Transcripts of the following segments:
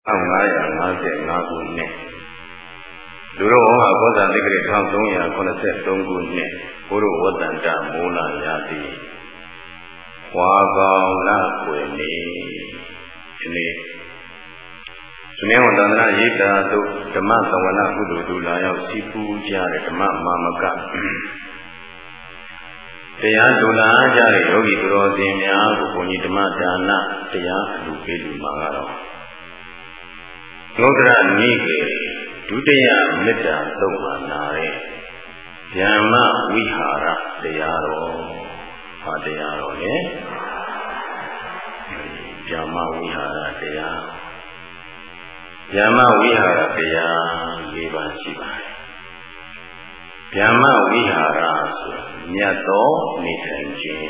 1555 ခုနှစ်လူတော်ဟောဘောဇာတိကရ1383 ခုနှစ်ဘုရုဝတ္တန္တမိုးလာရာတိဝါကောင်လကွယ်နေဒီနေ့သမင်းဝတ္တန္တရိတာတို့ဓမ္မသဝနကုသိုလ်ဒူလာရောက်စီပူကြတဲ့ဓမ္မမာမကတရားဒူလာကြတဲ့ယောဂီသူတော်စင်များကိုဘုန်းကြီးဓမ္မဒါနတရားအလူပေးလူမှာကတော့ဒုက္ခနိကေဒုတိယမေတ္တာသုံးပါနာတဲ့ဉာဏ်မဝိဟာရတရားတော်ဟာတရားတော်လေဉာဏ်မဝိဟာရတရားဉာဏ်မဝိဟာရတရား၄ပါးရှိပါတယ်ဉာဏ်မဝိဟာရဆိုမြတ်သောနေထိုင်ခြင်း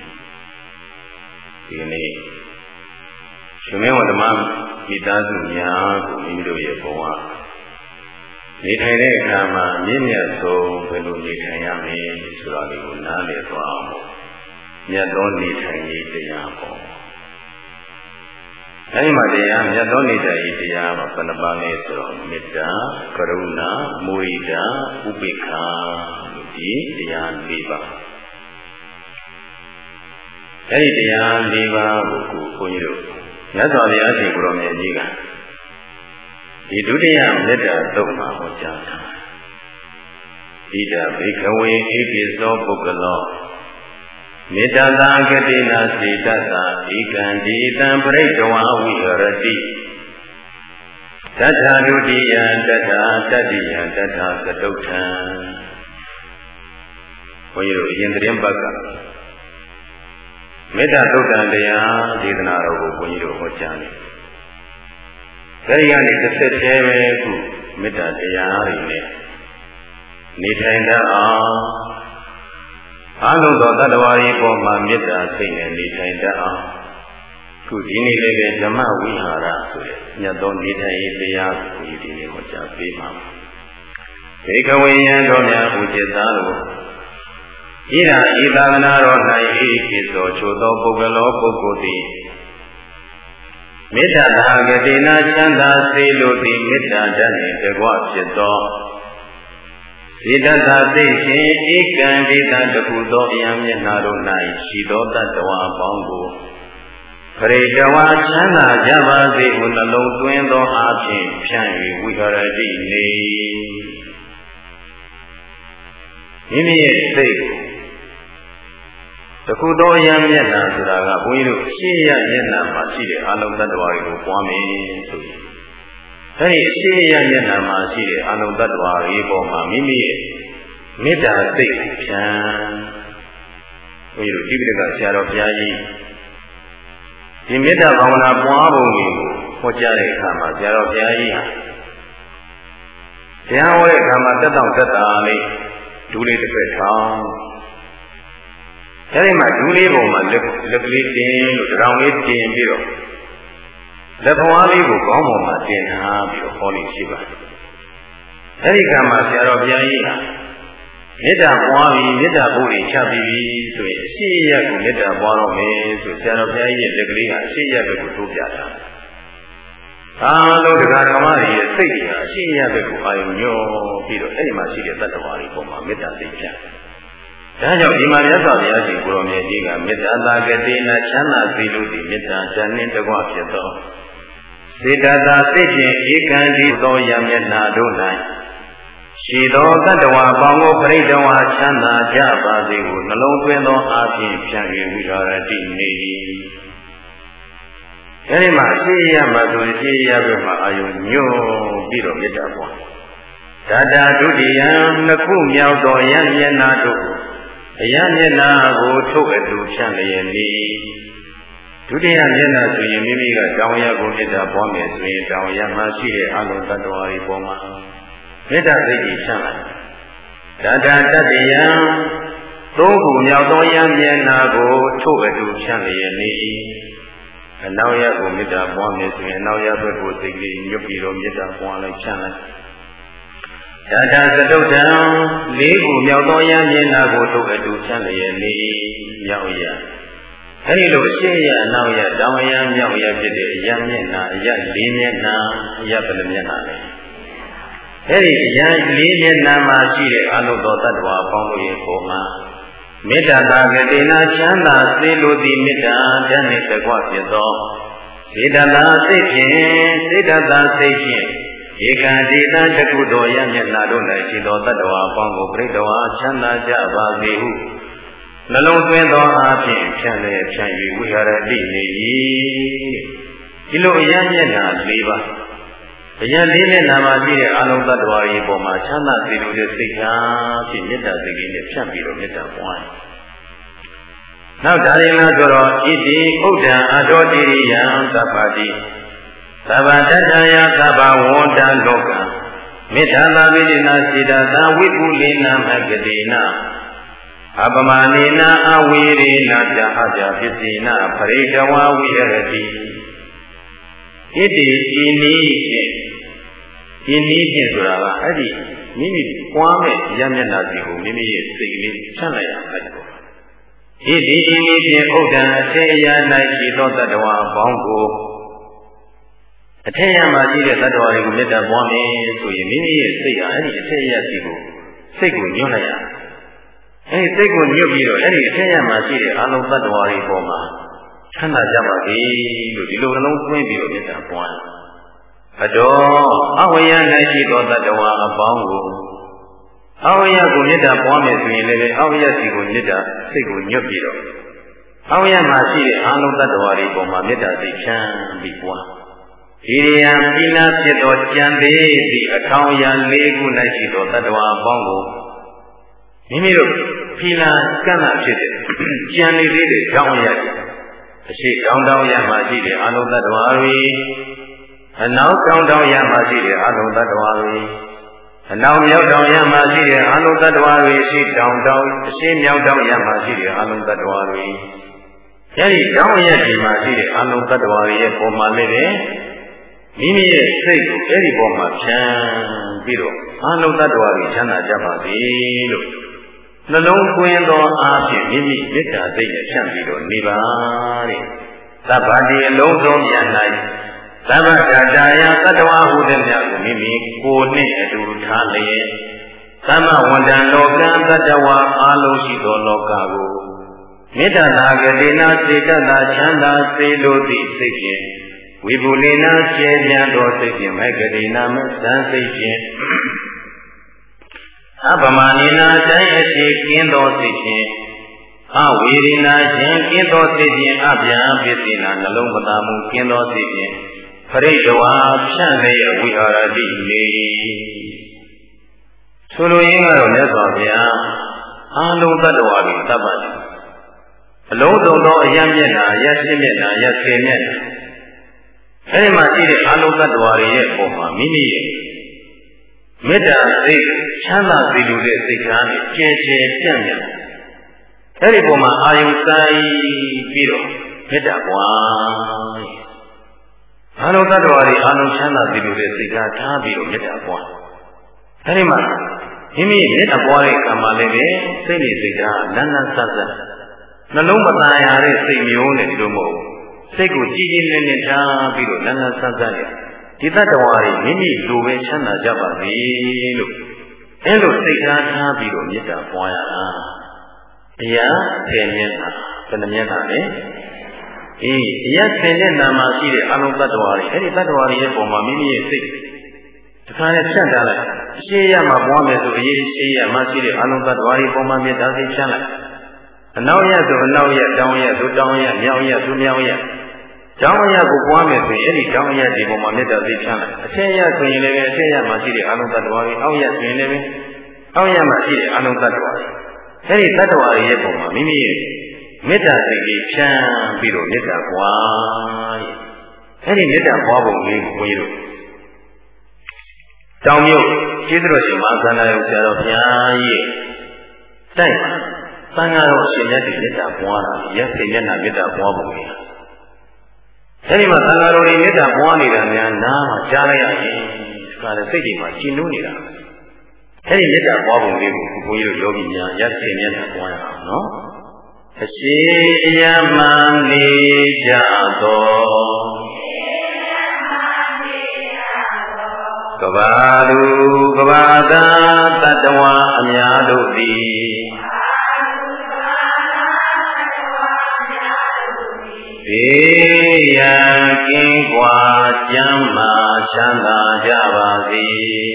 ဒီနေ့ရှင်မင်းဝဓမ္မမိသားစုများကိုမိမိတို့ရဲ့ဘဝနေထိုင်တဲ့အခါမှာမြင့်မြတ်ဆုံးဘယ်လိုနေထိုင်ရမလဲဆိုတာလေးကိုနားလည်သွားအောင်မြတ်သောနေထိုင်ရေးတရားပေါ့အဲဒီမှာတရားမြတ်သောနေထိုင်ရေးတရားမှာဘယ်နှပါးလဲဆိုတော့မေတ္တာကရုဏာမုဒိတာဥပေက္ခလို့ဒီတရား၄ပါးအဲဒီတရား၄ပါးကိုဘုန်းကြီးတို့မြတ်စွာဘုရားရှင်ကိုရောမြတ်ကြီးကဒီဒုတိယမေတ္တာသုံးပါးဟောကြားတာဣဒဘိကဝေဧကိသောပုဂ္ဂလောမေတ္တာသာကတိနာစေတ္တာဧကံဒီတံပရိတဝါဝိဟရတိတထာဒုတိယတထာတတိယတထာသတုဋ္ဌံဘုန်းကြီးတို့အရင်သတင်းပတ်ကမေတ္တာသုတ်တံတရားဒေသနာတော်ကိုဘုန်းကြီးတို့ဟောကြားနေအဲဒီကနေတစ်ဆက်တည်းပဲခုမေတ္တာတရားတွေနဲ့နေထိုင်တတ်အောင်အားလုံးသောတတ္တဝါတွေပေါ်မှာမေတ္တာစိတ်နဲ့နေထိုင်တတ်အောင်ခုဒီနေ့လည်းပဲဓမ္မဝိဟာရဆိုတဲ့မြတ်သောနေထိုင်ရေးတရားကိုဘုန်းကြီးဒီနေ့ဟောကြားပေးပါမယ်ဘေကဝေယံတော်များဥจิตသားတို့ဣဒံဤသာသနာတော်၌ဧကိသောချိုသောပုဂ္ဂလောပုဂ္ဂိုလ်သည်မေတ္တာသာဂတိနာချမ်းသာစေလိုသည်မေတ္တာဓာတ်နှင့်တကွဖြစ်သောစေတသာစိတ်ဖြင့်ဧကံဒေသတခုသောအယံမျက်နှာတို့၌ရှိသောတတ္တဝါအပေါင်းကိုပရိတဝါချမ်းသာကြပါစေဟုနှလုံးသွင်းသောအားဖြင့်ဖြန့်၍ဝိဟရတိနေမိမိရဲ့စိတ်ကိုတခုသောယံမျက်နှာဆိုတာကဘုန်းကြီးတို့ရှေ့ရမျက်နှာမှာရှိတဲ့အလုံးသတ္တဝါတွေကိုပွားမယ်ဆိုရင်အဲဒီရှေ့ရမျက်နှာမှာရှိတဲ့အလုံးသတ္တဝါတွေပေါ်မှာမိမိရဲ့မေတ္တာစိတ်ဖြန်းဘုန်းကြီးတို့တိပိဋကဆရာတော်ဘုရားကြီးဒီမေတ္တာဘာဝနာပွားပုံကိုဟောကြားတဲ့အခါမှာဆရာတော်ဘုရားကြီးဟာတရားဟောတဲ့အခါမှာတက်တောင့်တက်တာလေးဒူးလေးတစ်ဖက်ထောင်းအဲဒီမှာဒူးလေးပုံမှာလက်ကလေးတင်လို့တရောင်လေးတင်ပြီးတော့လက်ဖွားလေးကိုခေါင်းပေါ်မှာတင်ထားပြီးတော့ဟောလို့ရှိပါတယ်အဲဒီကံမှာဆရာတော်ဘုရားကြီးဟာမေတ္တာပွားပြီးမေတ္တာဖို့တွေချပြီးပြီဆိုရင်အရှိရက်ကိုမေတ္တာပွားတော့မယ်ဆိုဆရာတော်ဘုရားကြီးရဲ့လက်ကလေးကအရှိရက်ကိုထိုးပြတာအားလုံးတရားဓမ္မတွေရဲ့စိတ်တွေဟာအရှိရက်ကိုအာရုံညွှန်းပြီးတော့အဲဒီမှာရှိတဲ့တတ္တဝါတွေပေါ်မှာမေတ္တာစိတ်ဖြန့်ဒါကြောင့်ဒီမှာမြတ်စွာဘုရားရှင်ကိုရောမြတ်ကြီးကမေတ္တာသာကတိနာချမ်းသာစေလိုသည့်မေတ္တာဉာဏ်နှင့်တကွဖြစ်သောစေတသာစိတ်ဖြင့်ဧကံဒီသောယံမျက်နှာတို့၌ရှိသောတတ္တဝါပေါင်းကိုပရိဒဝါချမ်းသာကြပါစေဟုနှလုံးသွင်းသောအားဖြင့်ဖြန့်၍ဝိဟာရတိနေ၏အဲဒီမှာရှေးရမှာဆိုရှေးရဘက်မှာအာယုညွတ်ပြီးတော့မေတ္တာပွားဒါတာဒုတိယနှစ်ခုမြောက်သောယံမျက်နှာတို့အယံမျက်နှာကိုထုတ်အတူဖြန့်လျက်နေဒုတိယမျက်နှာဆိုရင်မိမိကတောင်းရကိုမေတ္တာပွားမယ်ဆိုရင်တောင်းရမှရှိတဲ့အလုံးသတ္တဝါတွေပေါ်မှာမေတ္တာစိတ်ကြီးဖြန့်လိုက်ဒါတာတတိယသုံးခုမြောက်သောယံမျက်နှာကိုထုတ်အတူဖြန့်လျက်နေအနောက်ရကိုမေတ္တာပွားမယ်ဆိုရင်အနောက်ရဘက်ကိုစိတ်လေးညွတ်ပြီးတော့မေတ္တာပွားလိုက်ဖြန့်လိုက်ဒါတာသတုဋ္ဌံ၄ခုမြောက်သောယံမျက်နှာကိုထုတ်အတူဖြန့်လျက်နေမြောက်ရအဲဒီလိုရှေ့ရနောက်ရတောင်ရမြောက်ရဖြစ်တဲ့အရမျက်နှာအရလေးမျက်နှာအရဘယ်လိုမျက်နှာလဲအဲဒီအရလေးမျက်နှာမှာရှိတဲ့အလုံးသောတ attva ပေါင်းလို့ရဲ့ပုံမှာမေတ္တာသာကတိနာချမ်းသာစေလိုသည့်မေတ္တာဓာတ်နှင့်တကွဖြစ်သောစေတသာစိတ်ဖြင့်စေတသာစိတ်ဖြင့်ဧကံဒေသတကုသောရမျက်နှာတို့၌ရှိသောတ attva ပေါင်းကိုပြိတ္တဝါချမ်းသာကြပါစေဟုနှလုံးသွင်းသောအားဖြင့်ဖြန့်လျက်ဖြန့်၍ဝိဟာရတိနေ၏ဒီလိုအရမျက်နှာ၄ပါးအရလေးမျက်နှာမှာရှိတဲ့အလုံးတ attva တွေပေါ်မှာချမ်းသာစေလိုတဲ့စိတ်ထားဖြင့်မေတ္တာစိတ်ကြီးနဲ့ဖြန့်ပြီးတော့မေတ္တာပွားတယ်နောက်ဒါရင်လာဆိုတော့ဣတိဥဒ္ဒံအတောတိရိယံသဗ္ဗတိသဗ္ဗတတ္တယသဗ္ဗဝန္တလောကမေတ္တာသာဝိဒိနာစေတသာဝိပုလိနာမဂတိနာအပမနိနာအဝိရိနာပြဟကြပစ္စေနာပရိတဝဝိရတိဣတိဤနည်းဖြင့်ဆိုတာကအဲ့ဒီမိမိပွားမဲ့ရမျက်နှာစီကိုမိမိရဲ့စိတ်ကလေးဖြန့်လိုက်ရမယ်ပေါ့ဣတိဤနည်းဖြင့်ဥဒ္ဒံအထေယ၌ရှိသောတ attva အပေါင်းကိုအထေယမှာရှိတဲ့တ attva တွေကိုမေတ္တာပွားမယ်ဆိုရင်မိမိရဲ့စိတ်ဟာအဲ့ဒီအထေယစီကိုစိတ်ကိုညွှန်လိုက်ရအဲ့ဒီစိတ်ကိုညွှတ်ပြီးတော့အဲ့ဒီအထက်ရမှာရှိတဲ့အလုံးသတ္တဝါတွေပေါ်မှာချမ်းသာကြပါစေလို့ဒီလိုနှလုံးသွင်းပြီးတော့မေတ္တာပွားတယ်။အတော်အဝိယ၌ရှိသောသတ္တဝါအပေါင်းကိုအဝိယကိုမေတ္တာပွားမယ်ဆိုရင်လည်းအဝိယစီကိုမေတ္တာစိတ်ကိုညွှတ်ပြီးတော့အဝိယမှာရှိတဲ့အလုံးသတ္တဝါတွေပေါ်မှာမေတ္တာစိတ်ချမ်းပြီးပွား။ဒီရိယံပိနာဖြစ်သောကြံသေးသည့်အထောင်အရာ၄ခု၌ရှိသောသတ္တဝါအပေါင်းကိုမိမိတို့ဖီလာကန့်လာဖြစ်တဲ့ကြံနေသေးတဲ့ကြောင်းရတယ်အရှိတောင်းတောင်းရမှရှိတဲ့အလုံးသတ္တဝါတွေအနောက်တောင်းတောင်းရမှရှိတဲ့အလုံးသတ္တဝါတွေအနောက်မြောက်တောင်းရမှရှိတဲ့အလုံးသတ္တဝါတွေရှိတောင်းတောင်းအရှိမြောက်တောင်းရမှရှိတဲ့အလုံးသတ္တဝါတွေအဲဒီတောင်းရဒီမှာရှိတဲ့အလုံးသတ္တဝါတွေရဲ့ပုံမှန်လေးတဲ့မိမိရဲ့စိတ်ကိုအဲဒီပုံမှာဖြန်းပြီးတော့အလုံးသတ္တဝါတွေချမ်းသာကြပါစေလို့နှလုံးသွင်းသောအားဖြင့်မိမိမေတ္တာစိတ်နဲ့ဖြန့်ပြီးတော့နေပါတဲ့သဗ္ဗတိအလုံးစုံပြန်၌သဗ္ဗတတ္တယသတ္တဝါဟုသည်များကိုမိမိကိုယ်နှင့်အတူထားလျက်သမ္မဝန္တံလောကံသတ္တဝါအလုံးရှိသောလောကကိုမေတ္တာနာဂတိနာစေတသာချမ်းသာစေလိုသည့်စိတ်ဖြင့်ဝိပုလိနာကျေပြန်သောစိတ်ဖြင့်မဂတိနာမသံစိတ်ဖြင့်အပမနိနာတိုင်းအရှိကင်းသောစိတ်ဖြင့်အဝေရိနာရှင်ကင်းသောစိတ်ဖြင့်အဗျာပစ္စေနာနှလုံးမသာမှုကင်းသောစိတ်ဖြင့်ပရိဒဝါဖြန့်လျက်ဝိဟာရတိနေဆိုလိုရင်းကတော့မြတ်စွာဘုရားအာလုံးတ attva တွေသဗ္ဗတိအလုံးစုံသောအယမျက်နှာရရှိမျက်နှာရခေမျက်နှာအဲဒီမှာရှိတဲ့အာလုံးတ attva တွေရဲ့ပုံမှာမိမိရဲ့မေတ္တာစိတ်ချမ်းသာစေလိုတဲ့စိတ်ထားနဲ့ကျဲကျဲပြန့်ပြန့်အဲဒီပုံမှာအာယုဆိုင်ပြီးတော့မေတ္တာပွားအာလုံးတ attva တွေအာလုံးချမ်းသာစေလိုတဲ့စိတ်ထားထားပြီးတော့မေတ္တာပွားအဲဒီမှာမိမိမေတ္တာပွားတဲ့အခါမှာလည်းပဲစိတ်နဲ့စိတ်ထားလန်းလန်းဆတ်ဆတ်နှလုံးမသားရတဲ့စိတ်မျိုးနဲ့ဒီလိုမဟုတ်စိတ်ကိုကြည်ကြည်လင်လင်ထားပြီးတော့လန်းလန်းဆတ်ဆတ်နဲ့ဒီတ attva တွေမိမိလိုပဲချမ်းသာကြပါစေလို့အဲလိုစိတ်ထားထားပြီးတော့မေတ္တာပွားရတာအရာ10မျက်နှာဘယ်နှမျက်နှာလဲအရာ10မျက်နှာမှာရှိတဲ့အလုံးတ attva တွေအဲဒီတ attva တွေရဲ့ပုံမှာမိမိရဲ့စိတ်တခါနဲ့ဖြန့်ထားလိုက်အရှိရမှာပွားမယ်ဆိုအရေးရှိရမှာရှိတဲ့အလုံးတ attva တွေပုံမှာမေတ္တာစိတ်ဖြန့်လိုက်အနောက်ရဆိုအနောက်ရတောင်ရဆိုတောင်ရမြောက်ရဆိုမြောက်ရကျောင်းရကိုပွားမယ်ဆိုရင်အဲ့ဒီကျောင်းရဒီပုံမှာမေတ္တာစိတ်ချမ်းလိုက်အထက်ရဆိုရင်လည်းအထက်ရမှာရှိတဲ့အလုံးသတ္တဝါတွေအောက်ရဆိုရင်လည်းအောက်ရမှာရှိတဲ့အလုံးသတ္တဝါတွေအဲ့ဒီသတ္တဝါတွေရဲ့ပုံမှာမိမိရဲ့မေတ္တာစိတ်ကြီးဖြန်းပြီးတော့မေတ္တာပွားအဲ့ဒီမေတ္တာပွားပုံလေးကိုဘုန်းကြီးတို့တောင်မြို့ကျေးဇူးတော်ရှင်မဟာသန္တာယုဆရာတော်ဘုရားကြီးတိုက်မှာသံဃာတော်ရှင်မြတ်တွေမေတ္တာပွားတာရက်စိတ်မျက်နှာမေတ္တာပွားပုံလေးအဲဒီမှာသံဃာတော်တွေမေတ္တာပွားနေတာများနားမှာကြားလိုက်ရရင်ဒါလည်းစိတ်တွေမှာရှင်းလို့နေတာအဲဒီမေတ္တာပွားပုံလေးကိုဘုန်းကြီးတို့ယောဂီများရက်စိတ်မျက်နှာပွားရအောင်နော်အရှိယမန်နေကြသောကဘာသူကဘာသာတတဝအများတို့သည်ဘေးရန်ကင်းကွာကျမ်းမာချမ်းသာကြပါစေ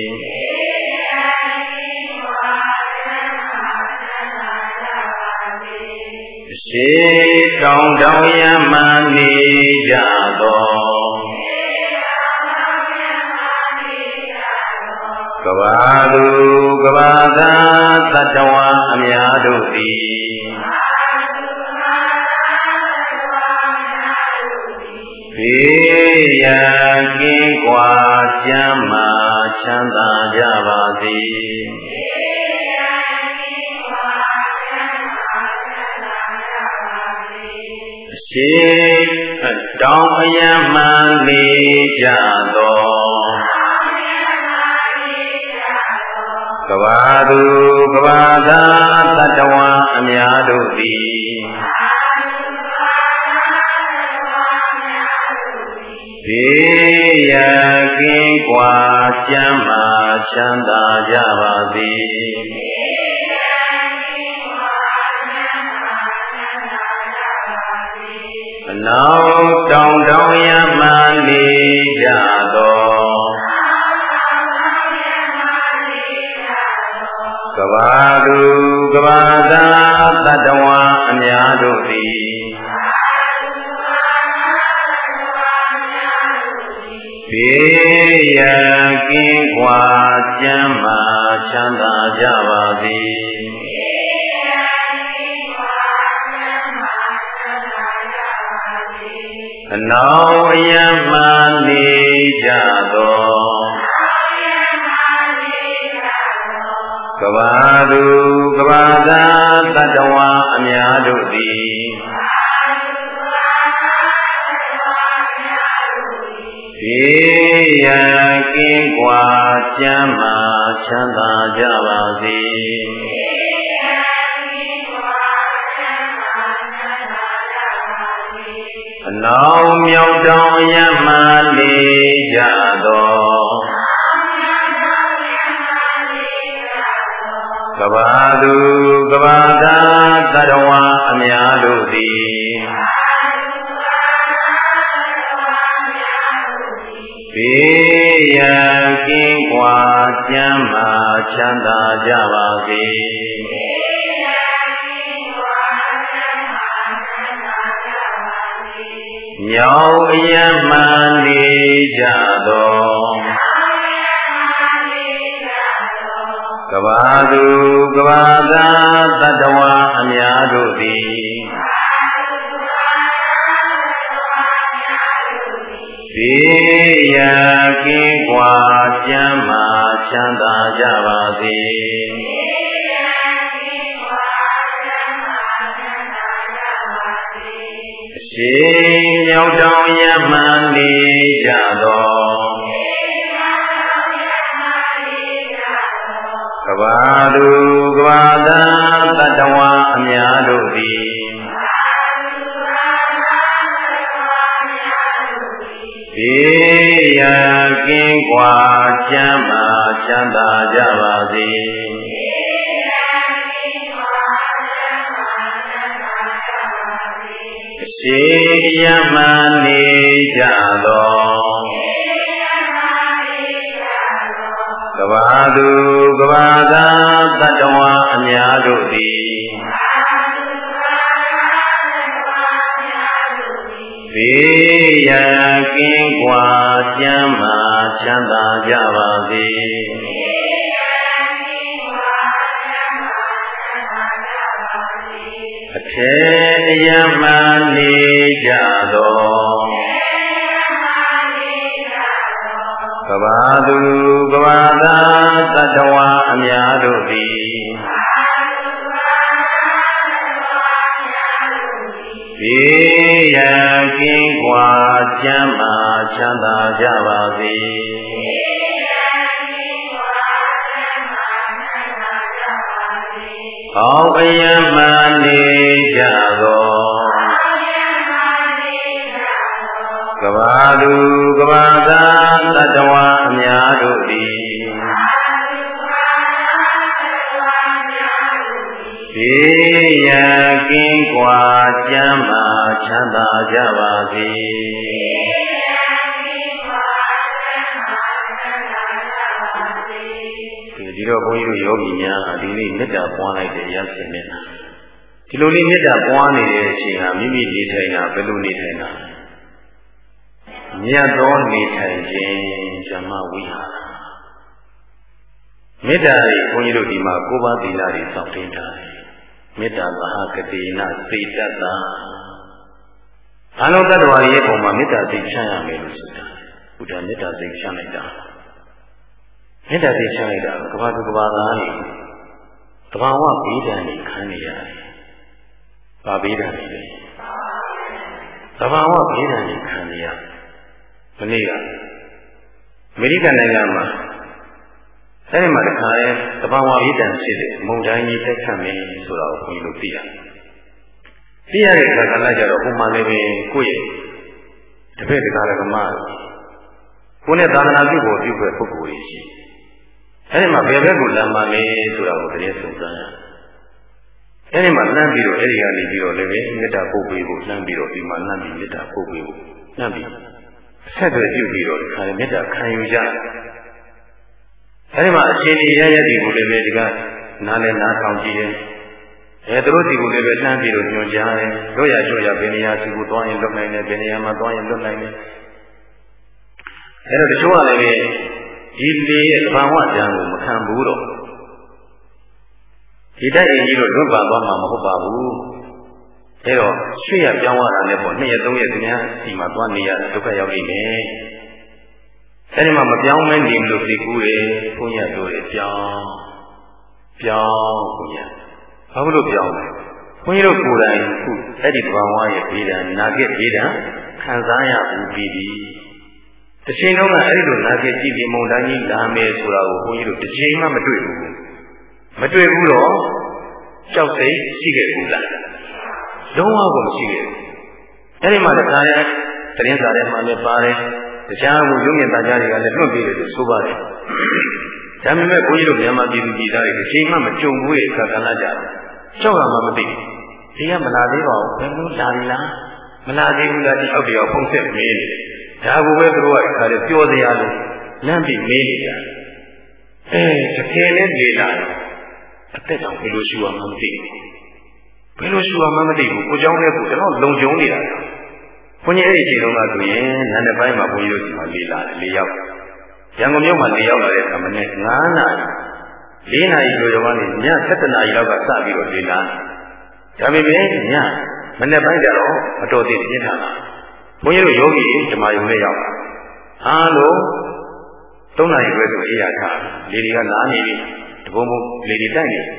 ရှိတောင်တောင်ရမန်နေကြသောကဘာသူကဘာသာတတဝအများတို့သည်ဘေးရန်ကင်းကွာကျမ်းမာချမ်းသာကြပါစေရှိတောင်အယံမှန်နေကြသောကဘာသူကဘာသာတတဝအများတို့သည်ဘေးရန်ကင်းကွာကျမ်းမာချမ်းသာကြပါစေအနောက်တောင်တောင်ရမှန်နေကြသောကဘာသူကဘာသာတတဝအများတို့သည်ဘေးရန်ကင်းကွာကျမ်းမာချမ်းသာကြပါစေအနောက်အယံမှန်နေကြသောကဘာသူကဘာသာတတဝအများတို့သည်ဘေးရန်ကင်းကွာကျမ်းမာချမ်းသာကြပါစေအနောက်မြောက်တောင်ရမှန်နေကြသောကဘာသူကဘာသာတတဝအများတို့သည်ဘေးရန်ကင်းကွာကျမ်းမာချမ်းသာကြပါစေမြောက်အယံမှန်နေကြသောကဘာသူကဘာသာတတဝအများတို့သည်ဘေးရန်ကင်းကွာကျမ်းမာချမ်းသာကြပါစေရှိမြောက်တောင်ရမှန်နေကြသောကဘာသူကဘာသာတတဝအများတို့သည်ဘေးရန်ကင်းကွာကျမ်းမာချမ်းသာကြပါစေရှိယမန်နေကြသောကဘာသူကဘာသာတတဝအများတို့သည်ဘေးရန်ကင်းကွာကျမ်းမာချမ်းသာကြပါစေအထေယမန်နေကြသောကဘာသူကဘာသာတတဝအများတို့သည်ဘေးရန်ကင်းကွာကျမ်းမာချမ်းသာကြပါစေကောင်းအယံမှနေကြသောကဘာသူကဘာသာတတဝါအများတို့သည်ဘေးရန်ကင်းကွာကျမ်းမာချမ်းသာကြပါစေဒီတော့ဘုန်းကြီးတို့ယောဂီများဒီနေ့မေတ္တာပွားလိုက်တဲ့ရစေမျက်နှာဒီလိုလေးမေတ္တာပွားနေတဲ့အချိန်ဟာမိမိနေထိုင်တာဘယ်လိုနေထိုင်တာမြတ်သောနေထိုင်ခြင်းဓမ္မဝိဟာရမေတ္တာတွေဘုန်းကြီးတို့ဒီမှာ9ပါးသီလတွေစောင့်တင်ထားတယ်မေတ္တာမဟာကတိနာစိတ်တတ်တာအလုံးသတ္တဝါတွေရဲ့ပုံမှာမေတ္တာစိတ်ချမ်းရမယ်လို့ဆိုတာဘုရားမေတ္တာစိတ်ချမ်းလိုက်တာမေတ္တာစိတ်ချမ်းလိုက်တာကဘာသူကဘာသားတွေတဘာဝဘေးဒဏ်တွေခံနေရတယ်။ဘာဘေးဒဏ်တွေလဲ။တဘာဝဘေးဒဏ်တွေခံနေရမနေ့ကအမေရိကန်နိုင်ငံမှာအဲဒီမှာတခါရဲတဘာဝဘေးဒဏ်ဖြစ်တဲ့မုန်တိုင်းကြီးတက်ခတ်မယ်ဆိုတာကိုဘုန်းကြီးတို့သိရတယ်။သိရတဲ့အခါကလည်းကြတော့ဟိုမှာလည်းပဲကိုယ့်ရဲ့တပည့်တရားဓမ္မကိုယ်နဲ့သာသနာပြုဖို့ပြုခဲ့ပုဂ္ဂိုလ်တွေရှိအဲဒီမှာဘယ်ဘက်ကိုလမ်းမလဲဆိုတာကိုတည်းစုံစမ်းရအဲဒီမှာလှမ်းပြီးတော့အဲဒီကနေပြီးတော့လည်းပဲမေတ္တာပို့ပေးဖို့လှမ်းပြီးတော့ဒီမှာလှမ်းပြီးမေတ္တာပို့ပေးဖို့လှမ်းပြီးဆက်သွယ်ပြုပြီးတော့ဒီခါမေတ္တာခံယူကြအဲဒီမှာအရှင်ကြီးရရည်ကိုလည်းပဲဒီကနားနဲ့နားထောင်ကြည့်တယ်သူတို့ဒီကိုလည်းပဲလှမ်းပြီးတော့ညွှန်ကြားတယ်တို့ရတို့ရဘယ်နေရာစီကိုသွားရင်လွတ်နိုင်တယ်ဘယ်နေရာမှာသွားရင်လွတ်နိုင်တယ်အဲတော့တချို့ကလည်းဒီလေရဲ့ဘာဝတန်ကိုမခံဘူးတော့ဒီတိုက်ရင်ကြီးတော့လွတ်ပါသွားမှာမဟုတ်ပါဘူးအဲတော့ရွှေ့ရပြောင်းရတာလည်းပေါ့2ရက်3ရက်သူများဒီမှာသွားနေရဒုက္ခရောက်နေတယ်အဲဒီမှာမပြောင်းမဲနေလို့သိကူးတယ်ဘုန်းကြီးတို့ပြောင်းဘုရားဘာလို့ပြောင်းလဲဘုန်းကြီးတို့ကိုယ်တိုင်ခုအဲ့ဒီဘာဝရဲ့ဘေးဒဏ်နာဂစ်ဘေးဒဏ်ခံစားရဘူးပြီးပြီတစ်ချိန်လုံးကအဲ့ဒီလိုနာဂစ်ကြည့်ပြီးမုန်တိုင်းကြီးလာမယ်ဆိုတာကိုဘုန်းကြီးတို့တစ်ချိန်မှမတွေ့ဘူးမတွေ့ဘူးတော့ကြောက်စိတ်ရှိခဲ့ဘူးလားလုံးဝကိုမရှိခဲ့ဘူးအဲ့ဒီမှာတခါလဲသတင်းစာထဲမှာလည်းပါတယ်တခြားကိုရုံးမြင့်သားကြားတွေကလည်းလွတ်ပြီးတယ်လို့ဆိုပါတယ်ဒါပေမဲ့ဘုန်းကြီးတို့မြန်မာပြည်သူပြည်သားတွေတစ်ချိန်မှမကြုံဘူးရဲ့အခါကဏ္ဍကြတယ်ကြောက်ရမှမသိဘူးဒီကမလာသေးပါဘူးဘယ်လိုလာပြီလားမလာသေးဘူးလားဒီအောက်တရောဖုံးဆက်မေးနေတယ်ဒါကိုပဲသူတို့ကခါလေးပြောစရာလို့လမ်းပြီးမေးနေတာတကယ်လည်းလေလာအသက်ကြောင့်ဘယ်လိုရှူရမှမသိဘူးဘယ်လိုရှူရမှမသိဘူးကိုเจ้าနဲ့ကိုတော့လုံကျုံနေတာဘုန်းကြီးအဲ့ဒီအချိန်တုန်းကဆိုရင်နန်းတစ်ပိုင်းမှာဘုန်းကြီးတို့ဒီမှာလေလာတယ်၄ယောက်ရန်ကုန်မြို့မှာ၄ယောက်လာတဲ့အခါမှာ9နာရီ4နာရီကျော်ကနေည7နာရီလောက်ကစပြီးတော့လေလာဒါပေမဲ့ညမနေ့ပိုင်းကျတော့အတော်သေးပြင်းထန်လာဘုန်းကြီးတို့ယောဂီဓမ္မယုံနဲ့ရောက်လာအားလုံး3နာရီခွဲဆိုအေးရထားလေတွေကလာနေပြီတဘုံဘုံလေတွေတိုက်နေ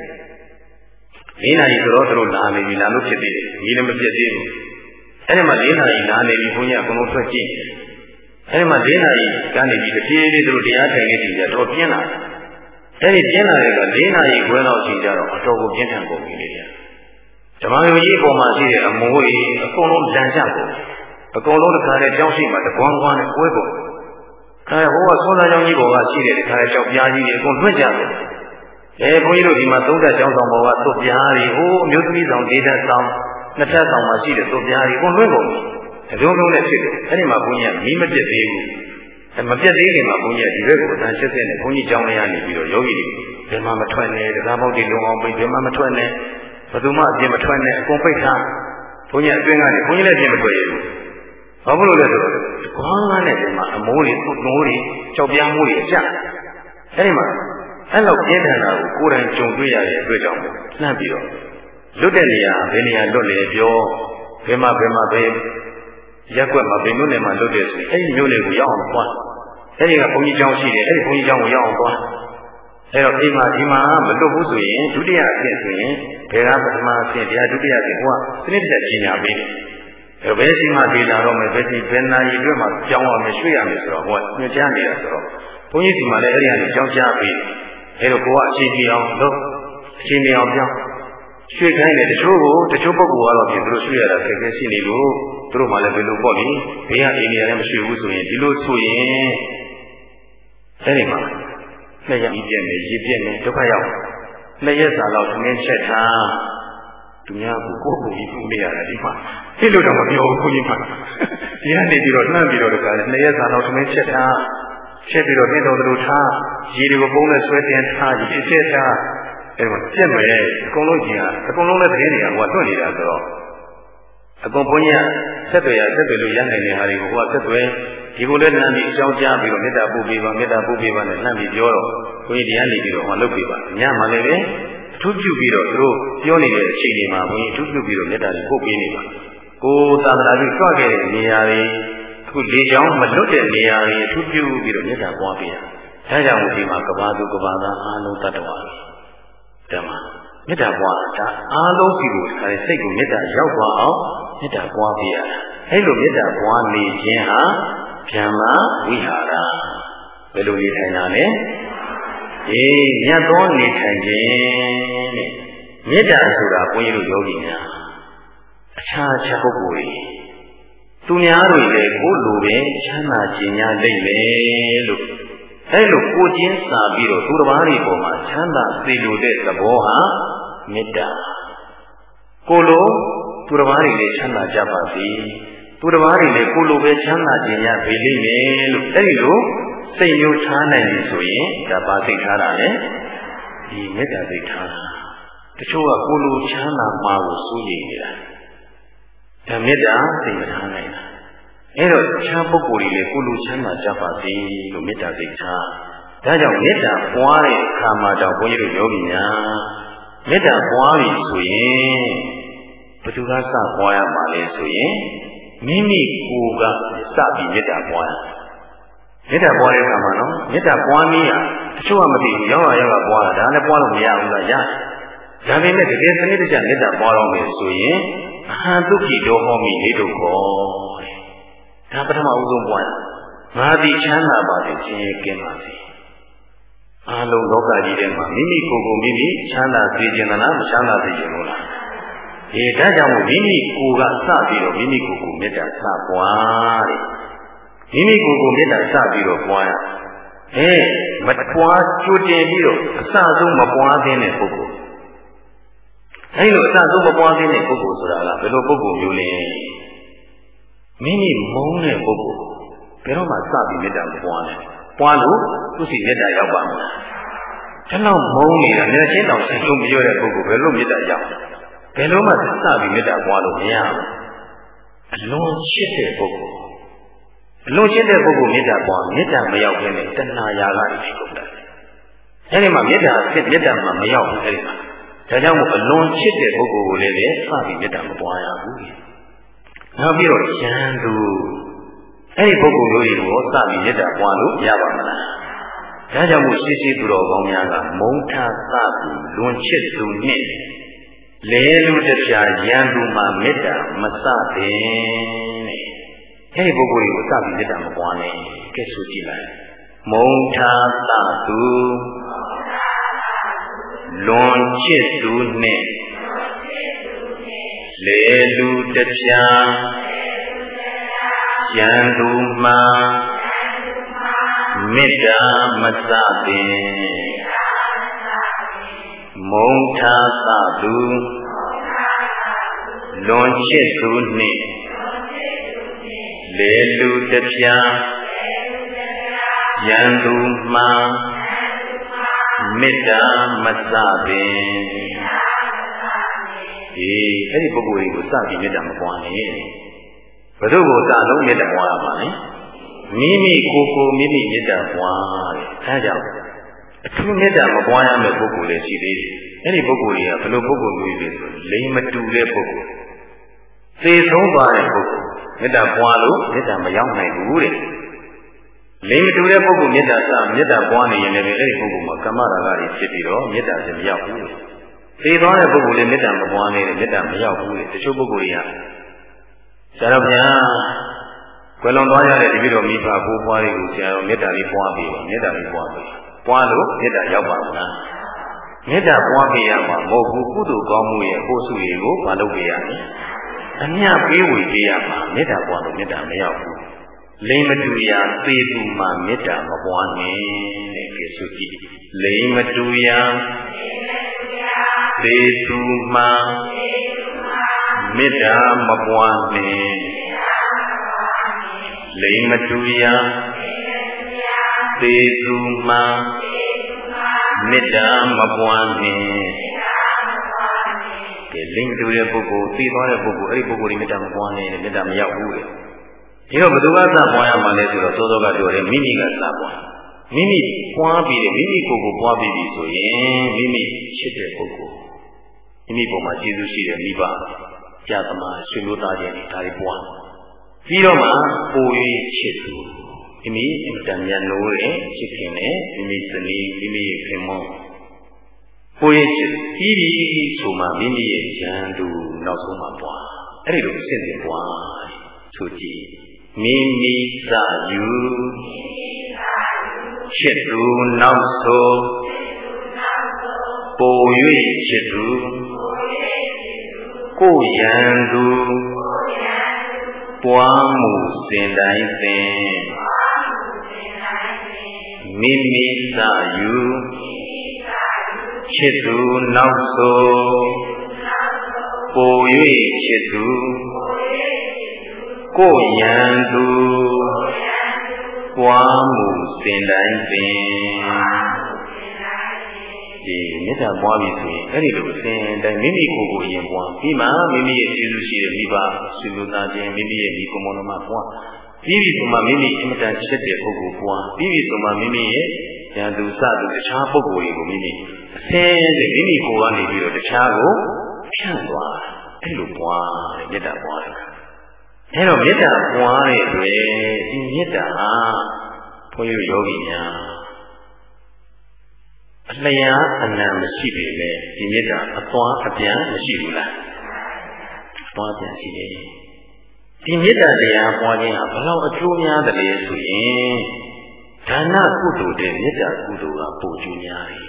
4နာရီဆိုတော့သူတို့လာနေပြီလာလို့ဖြစ်သေးတယ်ကြီးလည်းမပြည့်သေးဘူးအဲ့ဒီမှာ4နာရီလာနေပြီဘုန်းကြီးကအကုန်လုံးထွက်ကြည့်အဲ့ဒီမှာ4နာရီကနေပြီးတပြေးလေးသူတို့တရားထိုင်နေကြတယ်တော့ပြင်းလာအဲ့ဒီပြင်းလာတဲ့က4နာရီခွဲလောက်ရှိကြတော့အတော်ကိုပြင်းထန်ကုန်ပြီလေဓမ္မယုံကြီးပေါ်မှာရှိတဲ့အမိုးကြီးအကုန်လုံးလန်ကြကုန်အကုန်လုံးတစ်ခါနဲ့ကြောင်းရှိမှတကွမ်းကွမ်းနဲ့ကွဲကုန်ဟိုကဆွမ်းသားကြောင်းကြီးပေါ်ကရှိတဲ့တစ်ခါနဲ့ကြောက်ပြားကြီးတွေအကုန်လွှတ်ကြတယ်ဘုန်းကြီးတို့ဒီမှာသုံးသက်ကြောင်းဆောင်ပေါ်ကသွတ်ပြားတွေဟိုအမျိုးသမီးဆောင်ဒေသဆောင်နှစ်ထပ်ဆောင်မှာရှိတဲ့သွတ်ပြားတွေအကုန်လွှတ်ကုန်အလုံးလုံးနဲ့ဖြစ်တယ်အဲ့ဒီမှာဘုန်းကြီးကမီးမပြတ်သေးဘူးမပြတ်သေးခင်မှာဘုန်းကြီးကဒီဘက်ကိုအတန်80နဲ့ဘုန်းကြီးကြောင်းလေးရနေပြီးတော့ယောဂီတွေဘယ်မှမထွက်နဲ့တရားပေါက်တွေလုံအောင်ပိတ်ဘယ်မှမထွက်နဲ့ဘယ်သူမှအပြင်မထွက်နဲ့အကုန်ပိတ်ထားဘုန်းကြီးအတွင်းကနေဘုန်းကြီးလည်းပြင်မထွက်ရဘူးဘာဖြစ်လို့လဲဆိုတော့ခေါင်းကားနဲ့ဒီမှာအမိုးတွေသွတ်နိုးတွေကြောက်ပြားမိုးတွေအကျအဲ့ဒီမှာအဲ့လောက်ပြင်းထန်တာကိုကိုယ်တိုင်ကြုံတွေ့ရတဲ့အတွက်ကြောင့်လှမ်းပြီးတော့လွတ်တဲ့နေရာဘယ်နေရာလွတ်လဲပြောဘယ်မှာရက်ွက်မှာဘယ်မြို့နယ်မှာလွတ်တယ်ဆိုရင်အဲ့ဒီမြို့နယ်ကိုရောက်အောင်သွားအဲ့ဒီကဘုန်းကြီးကျောင်းရှိတယ်အဲ့ဒီဘုန်းကြီးကျောင်းကိုရောက်အောင်သွားအဲ့တော့အိမ်မှာဒီမှာမလွတ်ဘူးဆိုရင်ဒုတိယအဆင့်ဆိုရင်ဘယ်ကပထမအဆင့်တရားဒုတိယအဆင့်ဟိုကစနစ်တက်ကြီးညာပေးတယ်အဲ့ဘယ်ရှိမှဒေလာတော့မယ်ဘယ်နာရီအတွက်မှကြောင်းရမယ်ရွှေ့ရမယ်ဆိုတော့ဟိုကညွှန်ကြားနေတာဆိုတော့ဘုန်းကြီးဒီမှာလည်းအဲ့ဒီကနေကြောင်းကြားပေးတယ်အဲ့တော့ကိုကအချိန်ကြီးအောင်လုပ်အချိန်ကြီးအောင်ပြောင်းရွှေခိုင်းတယ်တချို့ပုဂ္ဂိုလ်ကတော့ပြင်သူတို့ရွှေရတာခက်ခဲရှိနေလို့သူတို့မှလည်းဘယ်လိုပေါ့လေဘေးကအိန္ဒိယလည်းမရွှေဘူးဆိုရင်ဒီလိုဆိုရင်အဲ့ဒီမှာနှစ်ရက်ပြည့်မယ်ရေပြည့်မယ်ဒုက္ခရောက်နှစ်ရက်စာလောက်သမင်းချက်ထားသူများကကိုယ့်ကိုယ်ကြီးပူနေရတာဒီမှာဖြစ်လို့တော့မပြောဘူးခွန်ကြီးမှာဒီကနေပြီးတော့နှမ်းပြီးတော့တခါလေနှစ်ရက်စာလောက်သမင်းချက်ထားချက်ပြီးတော့တင်းတော်တို့ထားရေတွေကိုပုံးနဲ့ဆွဲတင်ထားရေချက်ထားအဲ့မှာပြက်မယ်အကုန်လုံးကြီးကအကုန်လုံးလည်းသတင်းတွေကဟိုကတွန့်နေတာဆိုတော့အကုန်ဘုန်းကြီးကဆက်သွယ်လို့ရနိုင်တဲ့ဟာတွေကိုဟိုကဆက်သွယ်ဒီကိုလည်းနှမ်းပြီးအကြောင်းကြားပြီးတော့မေတ္တာပို့ပေးပါနဲ့နှမ်းပြီးပြောတော့ဘုန်းကြီးတရားနေပြီးတော့ဟောလုပ်ပေးပါညမှာလည်းပဲအထူးပြုပြီးတော့သူတို့ပြောနေတဲ့အချိန်တွေမှာဘုန်းကြီးအထူးပြုပြီးတော့မေတ္တာတွေပို့ပေးနေပါကိုသာသနာ့ပြုကြွခဲ့တဲ့နေရာတွေအခုလေချောင်းမလွတ်တဲ့နေရာတွေအထူးပြုပြီးတော့မေတ္တာပွားပေးတာဒါကြောင့်ဒီမှာကဘာသူကဘာသားအားလုံးတတ်တော်ဓမ္မမေတ္တာပွားတာအားလုံးစီကိုစိတ်ကိုမေတ္တာရောက်သွားအောင်မေတ္တာပွားပေးရတာအဲ့လိုမေတ္တာပွားနေခြင်းဟာဗျမ္မာဝိဟာရဘယ်လိုနေထိုင်တာလဲမြတ်သောနေထိုင်ခြင်းတဲ့မေတ္တာဆိုတာဘုန်းကြီးတို့ယောဂီများအခြားပုဂ္ဂိုလ်တွေသူများတွေလည်းကိုယ်လိုပဲချမ်းသာခြင်းများလိမ့်မယ်လို့အဲ့လိုကိုချင်းစာပြီးတော့သူတစ်ပါးတွေပေါ်မှာချမ်းသာစေလိုတဲ့သဘောဟာမေတ္တာကိုလိုသူတစ်ပါးတွေလည်းချမ်းသာကြပါစေသူတစ်ပါးတွေလည်းကိုလိုပဲချမ်းသာခြင်းရပေလိမ့်မယ်လို့အဲ့ဒီလိုစိတ်မျိုးထားနိုင်ပြီဆိုရင်ဒါပါစိတ်ထားတာလေဒီမေတ္တာစိတ်ထားတာတချို့ကကိုလိုချမ်းသာမှာကိုစိုးရိမ်နေတာဒါမေတ္တာစိတ်မထားနိုင်တာအဲ့တော့ချမ်းပုဂ္ဂိုလ်တွေလည်းကိုလိုချမ်းသာကြပါစေလို့မေတ္တာစိတ်ထားဒါကြောင့်မေတ္တာပွားတဲ့အခါမှာတော့ဘုန်းကြီးတို့ယောဂီများမေတ္တာပွားပြီဆိုရင်ဘယ်သူကစပွားရမှာလဲဆိုရင်မိမိကိုယ်ကစပြီးမေတ္တာပွားရမေတ္တာပွားတဲ့အခါမှာနော်မေတ္တာပွားနည်းတချို့ကမသိဘူးရောက်ပွားတာဒါလည်းပွားလို့မရဘူးလားရဒါပေမဲ့တကယ်စနစ်တကျမေတ္တာပွားတော့မယ်ဆိုရင်အဟံဒုက္ခိတောဟောမိနေတို့ခေါ်ဒါပထမဦးဆုံးပွားရငါသည်ချမ်းသာပါစေခြင်းရဲ့ကင်းပါစေအားလုံးလောကကြီးထဲမှာမိမိကိုယ်ကိုမိမိချမ်းသာစေခြင်းလားမချမ်းသာစေခြင်းလို့လားဒါကြောင့်မိမိကိုယ်ကစပြီးတော့မိမိကိုယ်ကိုမေတ္တာစပွားတယ်မိမိကိုယ်ကိုမေတ္တာစပြီးတော့ပွားရမပွားကြိုတင်ပြီးတော့အစဆုံးမပွားသင့်တဲ့ပုဂ္ဂိုလ်အဲ့လိုအစဆုံးမပွားသင့်တဲ့ပုဂ္ဂိုလ်ဆိုတာကဘယ်လိုပုဂ္ဂိုလ်မျိုးလဲမိမိမုန်းတဲ့ပုဂ္ဂိုလ်ဘယ်တော့မှစပြီးမေတ္တာမပွားနဲ့ပွားလို့သူစီမေတ္တာရောက်ပါမလားဒါတော့မုန်းနေတာမျက်ချင်းတောင်စိတ်ဆုံးမရတဲ့ပုဂ္ဂိုလ်ဘယ်လိုမေတ္တာရောက်ဘယ်လိုမှစပြီးမေတ္တာပွားလို့မရဘူးအလွန်ချစ်တဲ့ပုဂ္ဂိုလ်အလွန်ချစ်တဲ့ပုဂ္ဂိုလ်မေတ္တာပွားမေတ္တာမရောက်ဘဲနဲ့တဏှာရာဂတွေဖြစ်ကုန်တယ်အဲဒီမှာမေတ္တာမှမရောက်ဘူးအဲဒီမှာဒါကြောင့်မို့အလွန်ချစ်တဲ့ပုဂ္ဂိုလ်ကိုလည်းစပြီးမေတ္တာမပွားရဘူးနောက်ပြီးတော့ရန်သူအဲ့ဒီပုဂ္ဂိုလ်မျိုးတွေကိုစပြီးမေတ္တာပွားလို့ရပါမလားဒါကြောင့်မို့ရှိရှိသူတော်ကောင်းများကမုံထားစပြီးလွန်ချစ်သူနှင့်လဲလူတပြာရန်သူမှာမေတ္တာမစတဲ့အဲ့ဒီပုဂ္ဂိုလ်တွေကိုစပြီးမေတ္တာမပွားနဲ့ကဲဆိုကြည့်လိုက်မုံထားစသူလွန်ချစ်သူနှင့်လေလူတပြာရန်သူမှာမေတ္တာမစပင်မုံထားသသူလွန်ချစ်သူနှင့်လေလူတပြာရန်သူမှာမေတ္တာမစပင်အဲ့ဒီပုဂ္ဂိုလ်တွေကိုစပြီးမေတ္တာမပွားနဲ့ဘယ်သူ့ကိုစလုံးမေတ္တာပွားရမှာလဲမိမိကိုယ်ကိုမိမိမေတ္တာပွားတယ်ဒါကြောင့်အထူးမေတ္တာမပွားရမယ့်ပုဂ္ဂိုလ်လည်းရှိသေးတယ်အဲ့ဒီပုဂ္ဂိုလ်တွေကဘယ်လိုပုဂ္ဂိုလ်မျိုးတွေဆိုလိမ်မတူတဲ့ပုဂ္ဂိုလ်သေဆုံးသွားတဲ့ပုဂ္ဂိုလ်မေတ္တာပွားလို့မေတ္တာမရောက်နိုင်ဘူးတဲ့လိမ်မတူတဲ့ပုဂ္ဂိုလ်မေတ္တာပွားနေရင်လည်းအဲ့ဒီပုဂ္ဂိုလ်မှာကမ္မရာဂတွေဖြစ်ပြီးတော့မေတ္တာစမရောက်ဘူးသေသွားတဲ့ပုဂ္ဂိုလ်လည်းမေတ္တာမပွားနေတယ်မေတ္တာမရောက်ဘူးလေတချို့ပုဂ္ဂိုလ်တွေကဆရာတော်ဗျာကွယ်လွန်သွားရတဲ့တပည့်တော်မိဘကိုးပွားတွေကိုဆရာတော်မေတ္တာလေးပွားပြီးမေတ္တာလေးပွားပြီးပွားလို့မေတ္တာရောက်ပါမလားမမေတ္တာပွားပေးရမှာမဟုတ်ဘူးကုသိုလ်ကောင်းမှုရဲ့ကိုယ်စုတွေကိုမလုပ်ပေးရမယ်အမြတ်ပေးဝေပေးရမှာမေတ္တာပွားလို့မေတ္တာမရောက်ဘူးလိမ္မတူရာသေသူမှာမေတ္တာမပွားနဲ့တဲ့ကဲဆိုကြည့်လိမ္မတူရာသေသူမှာမေတ္တာမပွားနဲ့လိမ္မတူရာသေသူမှာမေတ္တာမပွားနဲ့ကဲလိမ္မတူတဲ့ပုဂ္ဂိုလ်သိသွားတဲ့ပုဂ္ဂိုလ်အဲ့ဒီပုဂ္ဂိုလ်ဒီမေတ္တာမပွားနဲ့မေတ္တာမရောက်ဘူးတဲ့ဒီတော့ဘယ်သူကစပွားရမှာလဲဆိုတော့သောသောကပြောတယ်မိမိကစပွားမိမိပွားပြီးတယ်မိမိကိုယ်ကိုပွားပြီးပြီဆိုရင်မိမိချစ်တဲ့ပုဂ္ဂိုလ်မိမိပေါ်မှာကျေးဇူးရှိတဲ့မိဘကြာသမားဆွေမျိုးသားချင်းဒါတွေပွားပြီးတော့မှပို၍ချစ်သူမိမိအတန်မြန်လို့ရဲ့ချစ်ခင်နဲ့မိမိစနီးမိမိရဲ့ခင်မောပို၍ချစ်ပြီးပြီဆိုမှမိမိရဲ့ဉာဏ်သူနောက်ဆုံးမှပွားအဲ့ဒီလိုအစဉ်စဉ်ပွားဆိုကြည့်မိမိစယူချစ်သူနောက်ဆုံးပို၍ချစ်သူကိုယ်ရန်သူပွားမှုစဉ်တိုင်းစဉ်မိမိစယူချစ်သူနောက်ဆုံးပို၍ချစ်သူကိုယ်ရန်သူပွားမှုစဉ်တိုင်းစဉ်ဒီမေတ္တာပွားပြီဆိုရင်အဲ့ဒီလိုစဉ်တိုင်းမိမိကိုယ်ကိုရင်ပွားပြီးမှမိမိရဲ့ကျေးဇူးရှိတဲ့မိဘဆွေမျိုးသားချင်းမိမိရဲ့ဒီကိုယ်မောင်နှမပွားပြီးပြီဆိုမှမိမိအင်မတန်ချစ်တဲ့ပုဂ္ဂိုလ်ပွားပြီးပြီဆိုမှမိမိရဲ့ဉာဏ်သူစသူတခြားပုဂ္ဂိုလ်တွေကိုမိမိအစင်းတဲ့မိမိကိုယ်ကနေပြီးတော့တခြားကိုဖြန့်သွားအဲ့လိုပွားတဲ့မေတ္တာပွားတယ်အဲ့တော့မေတ္တာပွားတဲ့အတွက်ဒီမေတ္တာဟာဘုန်းကြီးယောဂီများအလျားအနံမရှိပေမဲ့ဒီမေတ္တာအသွားအပြန်မရှိဘူးလားအသွားအပြန်ရှိတယ်ဒီမေတ္တာတရားပွားခြင်းဟာဘယ်လောက်အကျိုးများတယ်လဲဆိုရင်ဒါနကုသိုလ်တဲ့မေတ္တာကုသိုလ်ကပိုကျိုးများတယ်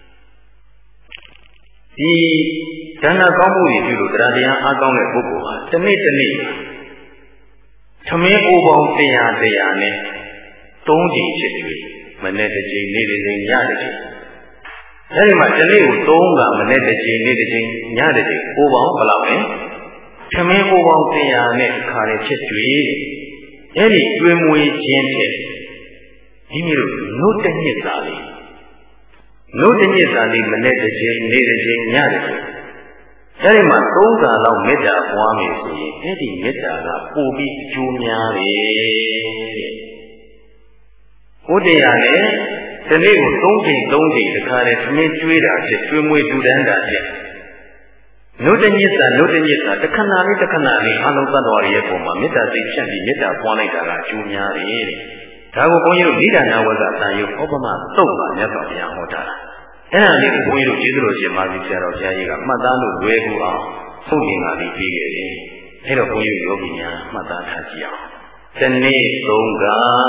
ဒီဒါနကောင်းမှုတွေပြုလို့တရားတရားအားကောင်းတဲ့ပုဂ္ဂိုလ်ဟာတစ်နေ့တစ်နေ့သမင်းအိုးပေါင်း100နဲ့3ကြိမ်ဖြစ်ပြီမနေ့တစ်ကြိမ်နေ့တစ်ကြိမ်ညတစ်ကြိမ်အဲဒီမှာတစ်နေ့ကို3ကမနေ့တစ်ကြိမ်နေ့တစ်ကြိမ်ညတစ်ကြိမ်အိုးပေါင်းဘယ်လောက်လဲသမင်းအိုးပေါင်း100နဲ့ခါရဖြစ်ပြီအဲဒီကျွေးမွေးခြင်းဖြင့်ဒီမျိုးနှုတ်တညစ်စာလေးနှုတ်တညစ်စာလေးမနေ့တစ်ကြိမ်နေ့တစ်ကြိမ်ညတစ်ကြိမ်အဲဒီမှာ3ခါလောက်မေတ္တာပွားမယ်ဆိုရင်အဲ့ဒီမေတ္တာကပိုပြီးအကျိုးများတယ်တဲ့။ဟုတ်တရားနဲ့ဒီနေ့ကို3ချိန်တခါနဲ့သမင်းကျွေးတာဖြစ်ကျွေးမွေးတူတန်းတာဖြစ်နှုတ်တညစ်စာတခဏလေးအလုံးသတ္တဝါတွေရဲ့ပုံမှာမေတ္တာစိတ်ဖြန့်ပြီးမေတ္တာပွားလိုက်တာကအကျိုးများတယ်တဲ့။ဒါကိုဘုန်းကြီးတို့နိဒာနဝဇ္ဇတန်ရုပ်ဩပမသုတ်ပါမြတ်စွာဘုရားဟောတာလား။အဲ့ဒါလေးကိုဘုန်းကြီးတို့ကျေးဇူးတော်ရှင်မာသီဆရာတော်ဘုရားကြီးကမှတ်သားလို့လွယ်ကူအောင်ဖုန်ရင်လာပြီးပြီးခဲ့တယ်။အဲ့တော့ဘုန်းကြီးယောဂီများမှတ်သားထားကြည့်အောင်။တနေ့3က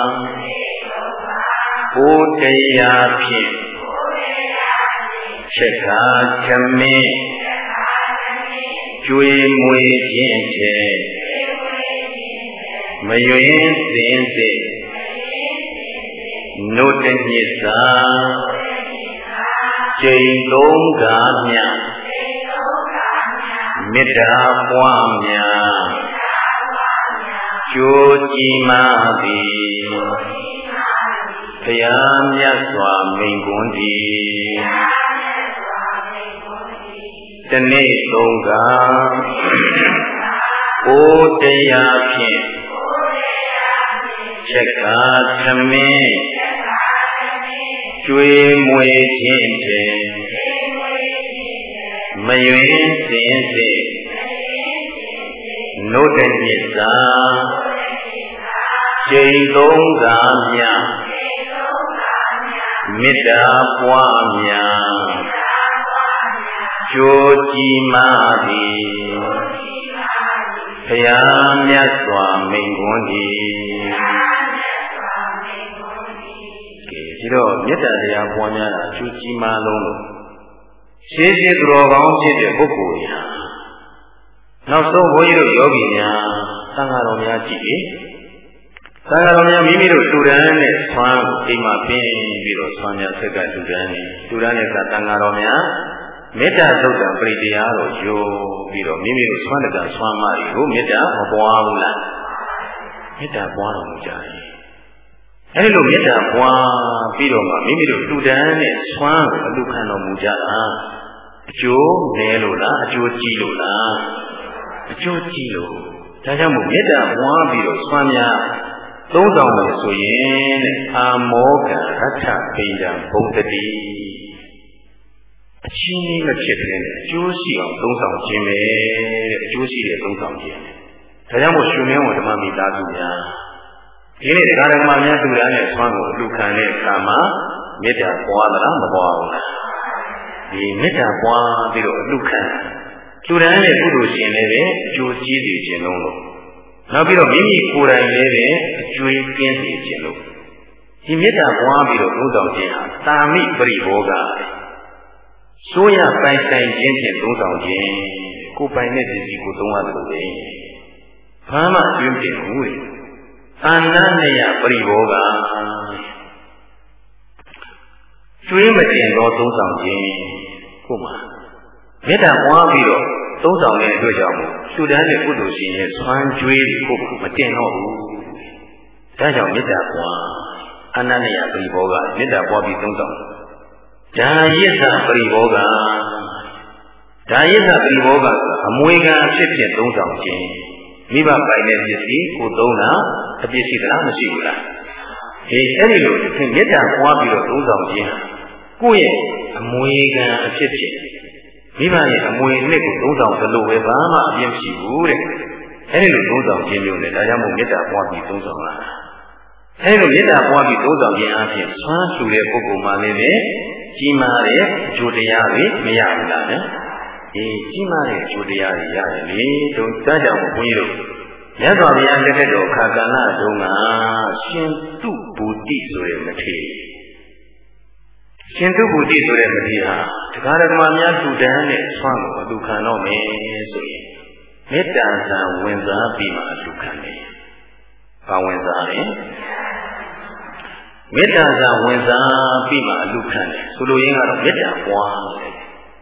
ဘုတရားဖြင့်ချက်ခါခမင်းကျွေးမွေးခြင်းဖြင့်မယွင်းစင်စစ်နှုတ်တညစ်စာကျိန်3ခါမြမေတ္တာပွားများကျိုးကြည်မာသည်ဘုရားမြတ်စွာမိန့်ခွန်းသည်တနေ့3ကဘုတရားဖြင့်ချက်ကားသမင်းကျွေးမွေးခြင်းဖြင့်မယွင်းစင်စစ်နှုတ်တညစ်စာကျိန်3ခါမြမေတ္တာပွားများကျိုးကြည်မာသည်ဘုရားမြတ်စွာမိန့်ခွန်းသည်ကဲဒီတော့မေတ္တာတရားပွားများတာကျိုးကြည်မာလုံးလို့ရှေးရှေးသူတော်ကောင်းဖြစ်တဲ့ပုဂ္ဂိုလ်ညာနောက်ဆုံးဘုန်းကြီးတို့ယောဂီများသံဃာတော်များကြည့်လေသံဃာတော်များမိမိတို့တူတန်းနဲ့ဆွမ်းကိုအိမ်မှာပင်းပြီးတော့ဆွမ်းများဆက်ကတူတန်းနဲ့ကသံဃာတော်များမေတ္တာသုတ်တံပရိတရားတော်ယိုပြီးတော့မိမိတို့ဆွမ်းတကဆွမ်းမတွေကိုမေတ္တာမပွားဘူးလားမေတ္တာပွားတော်မူကြတယ်အဲဒီလိုမေတ္တာပွားပြီးတော့မှမိမိတို့တူတန်းနဲ့ဆွမ်းကိုအလူခံတော်မူကြတာအကျိုးနည်းလို့လားအကျိုးကြီးလို့လားအကျိုးကြီးလို့ဒါကြောင့်မို့မေတ္တာပွားပြီးတော့ဆွမ်းများသုံးဆောင်မယ်ဆိုရင်အာမောကရထပိဒံဘုံတတိအချင်းချင်းမဖြစ်တဲ့အကျိုးရှိအောင်သုံးဆောင်ခြင်းပဲတဲ့အကျိုးရှိတဲ့သုံးဆောင်ခြင်းဒါကြောင့်မို့ရှင်မင်းဝန်ဓမ္မမိသားစုများဒီနေ့တရားဓမ္မများသူများနဲ့ဆွမ်းကိုအလူခံတဲ့အခါမှာမေတ္တာပွားသလားမပွားဘူးလားဒီမေတ္တာပွားပြီးတော့အလူခံသူတန်းနဲ့ကုသိုလ်ရှင်လည်းပဲအကျိုးကြီးစေခြင်းလုံးလို့နောက်ပြီးတော့မိမိကိုယ်တိုင်လည်းပဲအကျွေးကင်းစေခြင်းလို့ဒီမေတ္တာပွားပြီးတော့သုံးဆောင်ခြင်းဟာသာမိပရိဘောဂဆိုးရပိုင်ဆိုင်ခြင်းဖြင့်သုံးဆောင်ခြင်းကိုယ်ပိုင်တဲ့ပစ္စည်းကိုသုံးရတယ်လို့ပဲဘာမှအကျွေးဖြစ်ဘူးလေအာနန္ဒယပရိဘောဂကျွေးမတင်သောသုံးဆောင်ခြင်းကိုမှမေတ္တာပွားပြီးတော့သုံးဆောင်တဲ့အတွက်ကြောင့်ရှုတန်းတဲ့ကုသိုလ်ရှင်ရဲ့ဆွမ်းကြွေးကိုမတင်တော့ဘူး။ဒါကြောင့်မေတ္တာပွားအာနန္ဒယပရိဘောဂမေတ္တာပွားပြီးသုံးဆောင်ဒါယိသပရိဘောဂဒါယိသပရိဘောဂအမွေခံဖြစ်ဖြစ်သုံးဆောင်ခြင်းမိဘပိုင်တဲ့ပစ္စည်းကိုသုံးတာအပြစ်ရှိသလားမရှိဘူးလား။အဲ့ဒီလိုမေတ္တာပွားပြီးတော့သုံးဆောင်ခြင်းကိုယ့်ရဲ့အမွေခံအဖြစ်ဖြစ်မိဘရဲ့အမွေနှစ်ကိုသုံးဆောင်သလိုပဲဘာမှအပြစ်မရှိဘူးတဲ့အဲဒီလိုသုံးဆောင်ခြင်းမျိုးနဲ့ဒါကြောင့်မို့မေတ္တာပွားပြီးသုံးဆောင်လာအဲဒီလိုမေတ္တာပွားပြီးသုံးဆောင်ခြင်းအပြင်ဆွမ်းဆူတဲ့ပုဂ္ဂိုလ်မှလည်းပဲကြီးမားတဲ့အကျိုးတရားတွေမရဘူးလားနဲ့ကြီးမားတဲ့အကျိုးတရားတွေရတယ်လေဒါကြောင့်မို့ဘုန်းကြီးတို့မြတ်စွာဘုရားလက်ထက်တော်ခါကာလတုန်းကရှင်တုဘူတိဆိုတဲ့မထေရရှင်တုဘူတိဆိုတဲ့မထေရဟာတရားဓမ္မများတူတန်းနဲ့ဆွမ်းကိုအလူခံတော့မယ်ဆိုရင်မေတ္တာဆံဝင်စားပြီးမှအလူခံတယ်။ဘာဝင်စားလဲ။မေတ္တာဆံဝင်စားပြီးမှအလူခံတယ်။ဆိုလိုရင်းကတော့မေတ္တာပွားတယ်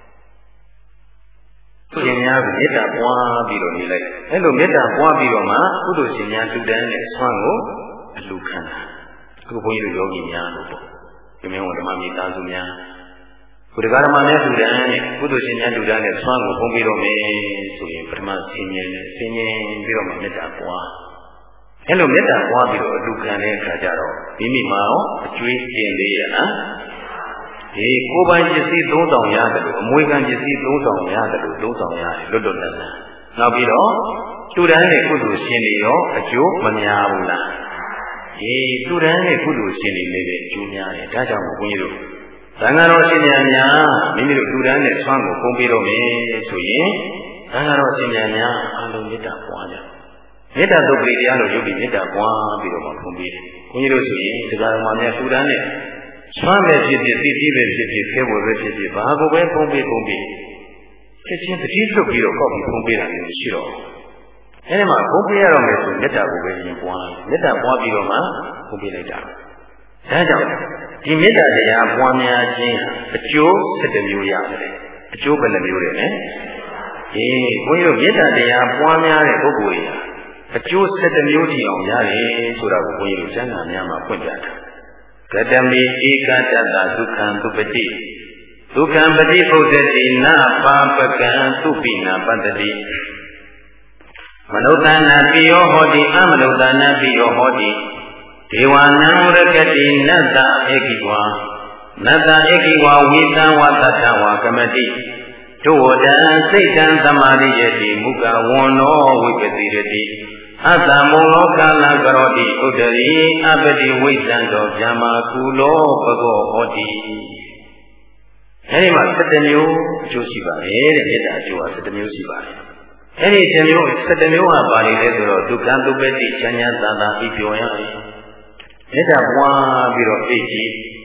။သူရှင်များကမေတ္တာပွားပြီးတော့နေလိုက်။အဲလိုမေတ္တာပွားပြီးတော့မှကုသိုလ်ရှင်များတူတန်းနဲ့ဆွမ်းကိုအလူခံတာ။အခုဘုန်းကြီးတို့ယောဂီများလို့ပေါ့။ဒီမျိုးဓမ္မမိသားစုများဘုရားဓမ္မနဲ့တူတန်းနဲ့ကုသိုလ်ရှင်များတူတန်းနဲ့ဆွမ်းကိုဖုံးပြီးတော့မယ်ဆိုရင်ပထမဆင်ញင်ပြီးတော့မှမေတ္တာပွားအဲလိုမေတ္တာပွားပြီးတော့အလူခံတဲ့အခါကျတော့မိမိမှာရောအကျွေးကျင်လေးရလားဒီကိုယ်ပိုင်ပစ္စည်းသုံးဆောင်ရတယ်လို့အမွေခံပစ္စည်းသုံးဆောင်ရတယ်လို့သုံးဆောင်ရတယ်လွတ်လွတ်လပ်လပ်နောက်ပြီးတော့တူတန်းနဲ့ကုသိုလ်ရှင်တွေရောအကျိုးမများဘူးလားဒီတူတန်းနဲ့ကုသိုလ်ရှင်တွေလည်းပဲအကျိုးများတယ်ဒါကြောင့်ဘုန်းကြီးတို့သံဃာတော်ရှင်များမိမိတို့လူတန်းနဲ့ဆွမ်းကိုဖုံးပြီးတော့မယ်ဆိုရင်သံဃာတော်ရှင်များအလုံးမေတ္တာပွားကြမေတ္တာသုတ်ပရိတရားလို့ယုတ်ပြီးမေတ္တာပွားပြီးတော့မှဖုံးပြီးတယ်။ဘုန်းကြီးတို့ဆိုရင်တရားတော်များလူတန်းနဲ့ဆွမ်းပဲဖြစ်ဖြစ်သိပြီးပဲဖြစ်ဖြစ်ခဲဝယ်ပဲဖြစ်ဖြစ်ဘာကိုပဲဖုံးပြီးချက်ချင်းတတိလွတ်ပြီးတော့ကောက်ပြီးဖုံးပေးတာမျိုးရှိတော့အဲဒီမှာဖုံးပေးရတော့မယ်ဆိုမေတ္တာကိုပဲရင်ပွားမေတ္တာပွားပြီးတော့မှဖုံးပေးလိုက်တာဒါကြောင့်ဒီမေတ္တာတရားပွားများခြင်းအကျိုး7မျိုးရတယ်အကျိုးဘယ်နှမျိုးလဲဘုန်းကြီးတို့မေတ္တာတရားပွားများတဲ့ပုဂ္ဂိုလ်တွေအကျိုး7မျိုးထိအောင်ရတယ်ဆိုတာကိုဘုန်းကြီးတို့ကျမ်းစာများမှာဖွင့်ပြတာကတမေဧကတတဒုက္ခံသုပတိဒုက္ခံပတိပုဒ္ဒတိနာပါပကံသုပိနာပတ္တိမနုဿာနာပိယောဟောတိအမနုဿာနာပိယောဟောတိဒေဝနံရကတိနတ္တဧကိဝါနတ္တဧကိဝါဝိသံဝတ္တဝါကမတိဒုဝဒံစိတ်တံသမာရိယတိမုကဝန္နောဝိပတိရတိအတ္တမုံလောကာလကရောတိဥဒရိအပတိဝိသံတောဇမကုလောပကောဟောတိအဲဒီမှာ7မျိုးအကျိုးရှိပါတယ်တဲ့မေတ္တာအကျိုးက7မျိုးရှိပါတယ်အဲဒီ7မျိုးဟာပါဠိလဲဆိုတော့ဒုက္ခသုပတိချမ်းသာသာပြီးပြောရတယ်မေတ္တာပွားပြီးတော့သိကြည်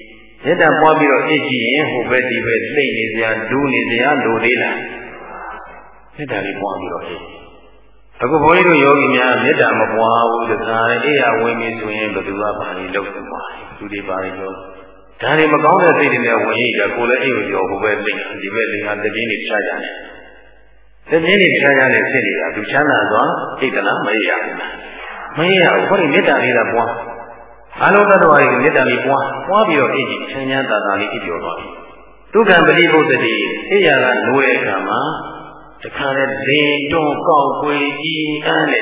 မေတ္တာပွားပြီးတော့အိတ်ကြည့်ရင်ဟိုဘက်ဒီဘက်သိနေစရာဒူးနေစရာလိုသေးလားမေတ္တာလေးပွားပြီးတော့အိတ်အခုဘုန်းကြီးတို့ယောဂီများမေတ္တာမပွားဘူးတခါလေအေးရဝင်ပြီဆိုရင်ဘယ်သူကပါလိလုပ်တယ်ပါသူတွေပါလိပြောဒါတွေမကောင်းတဲ့စိတ်တွေနဲ့ဝင်ရကြကိုလည်းအိတ်ကိုပြောဟိုဘက်သိဒီဘက်သိငါတပြင်းနေချကြတယ်တပြင်းနေချကြတဲ့စိတ်တွေကသူချမ်းသာသွားအိတ်ကလားမရဘူးမရဘူးခေါင်းမေတ္တာလေးကပွားအလုံးသတ္တဝါတွေမေတ္တာလေးပွားပြီးတော့အိတ်ကြီးချမ်းသာတာလေးအိပ်ပြောသွားပြီဒုက္ခပရိပုသတိအိယာကနိုးတဲ့အခါမှာတခါနဲ့ဇင်တွန်းကောက်ွယ်ကြီးအားနဲ့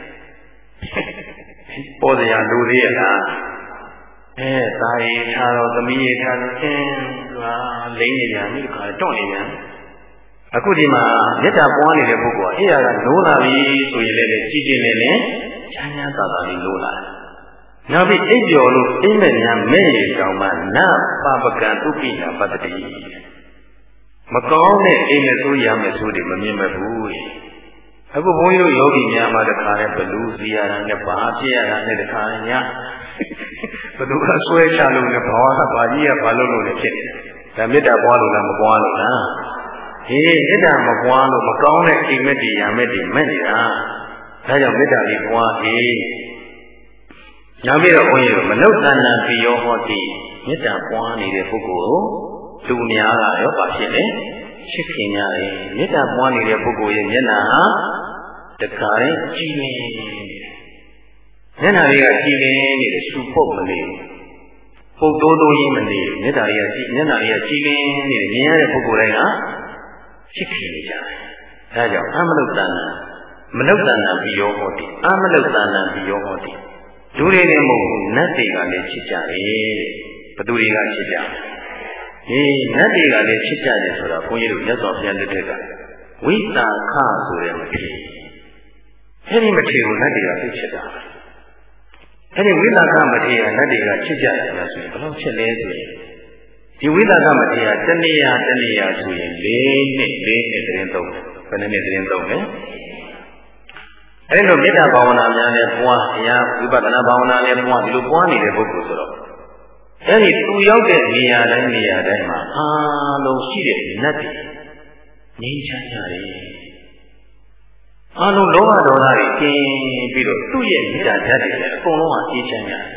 ပေါ်စရာလူသေးရလားသာရီထားတော့သမီးရထားတော့လိမ့်နေပြန်ပြီခါတွန့်နေပြန်အခုဒီမှာမေတ္တာပွားနေတဲ့ပုဂ္ဂိုလ်ကအိယာကနိုးလာပြီဆိုရင်လည်းကြည်ကြည်နဲ့နဲ့ချမ်းသာတာလေးနိုးလာတယ်နောက်ပြီးအိပ်ပျော်လို့အိမ်မက်များမဲ့ရကြောင်မှနပပကံဥပိနာပတ္တိမကောင်းတဲ့အိမ်နဲ့ဆိုရမယ်ဆိုတယ်မမြင်မဲ့ဘူးအခုဘုန်းကြီးတို့ယောဂီများမှာတခါနဲ့ဘလူးစီရတာနဲ့ဘာဖြစ်ရတာနဲ့တခါညာဘသူကဆွဲချလို့နဲ့ဘာဝဘာကြီးကဘာလို့လဲဖြစ်နေဒါမေတ္တာပွားလို့လားမပွားလို့လားဟေးမေတ္တာမပွားလို့မကောင်းတဲ့အိမ်မက်တွေရမက်တွေမဲ့နေတာဒါကြောင့်မေတ္တာလေးပွားဟေးနောက်ပြီးတော့ဘုန်းကြီးတို့မနုဿန္နပိယောဟောတိမေတ္တာပွားနေတဲ့ပုဂ္ဂိုလ်လူများကရောပါဖြစ်တယ်ချစ်ခင်ကြတယ်မေတ္တာပွားနေတဲ့ပုဂ္ဂိုလ်ရဲ့မျက်နှာဟာတခါရင်ကြည်နေတယ်မျက်နှာလေးကကြည်နေနေတယ်ရှုဖို့မနေပုတ်တိုးတိုးကြီးမနေမေတ္တာလေးကကြည်မျက်နှာလေးကကြည်နေနေတယ်မြင်ရတဲ့ပုဂ္ဂိုလ်တိုင်းကချစ်ခင်နေကြတယ်ဒါကြောင့်အမနုဿန္နမနုဿန္နပိယောဟောတိအမနုဿန္နပိယောဟောတိလူတွေနဲ့မဟုတ်ဘူးနတ်တွေကလည်းချစ်ကြတယ်ဘသူတွေကချစ်ကြဟေးနတ်တွေကလည်းချစ်ကြတယ်ဆိုတာဘုန်းကြီးတို့မြတ်စွာဘုရားလက်ထက်ကဝိတာခဆိုတဲ့မထေအဲဒီမထေကိုနတ်တွေကသိချစ်တာအဲဒီဝိတာခမထေကနတ်တွေကချစ်ကြတယ်လားဆိုရင်ဘယ်လောက်ချစ်လဲဆိုရင်ဒီဝိတာခမထေကတဏှာဆိုရင်၄နှစ်သတင်းသုံးတယ်ဘယ်နှစ်သတင်းသုံးလဲအဲ့လိုမေတ္တာဘာဝနာများနဲ့ပွားတရားဝိပဿနာဘာဝနာနဲ့ပွားဒီလိုပွားနေတဲ့ပုဂ္ဂိုလ်ဆိုတော့အဲ့ဒီသူရောက်တဲ့နေရာတိုင်းမှာအားလုံးရှိတဲ့နတ်တွေငြိမ်းချမ်းကြတယ်အားလုံးလောဘဒေါသတွေကျင်းပြီးတော့သူ့ရဲ့မေတ္တာဓာတ်တွေလည်းအကုန်လုံးကအေးချမ်းကြတယ်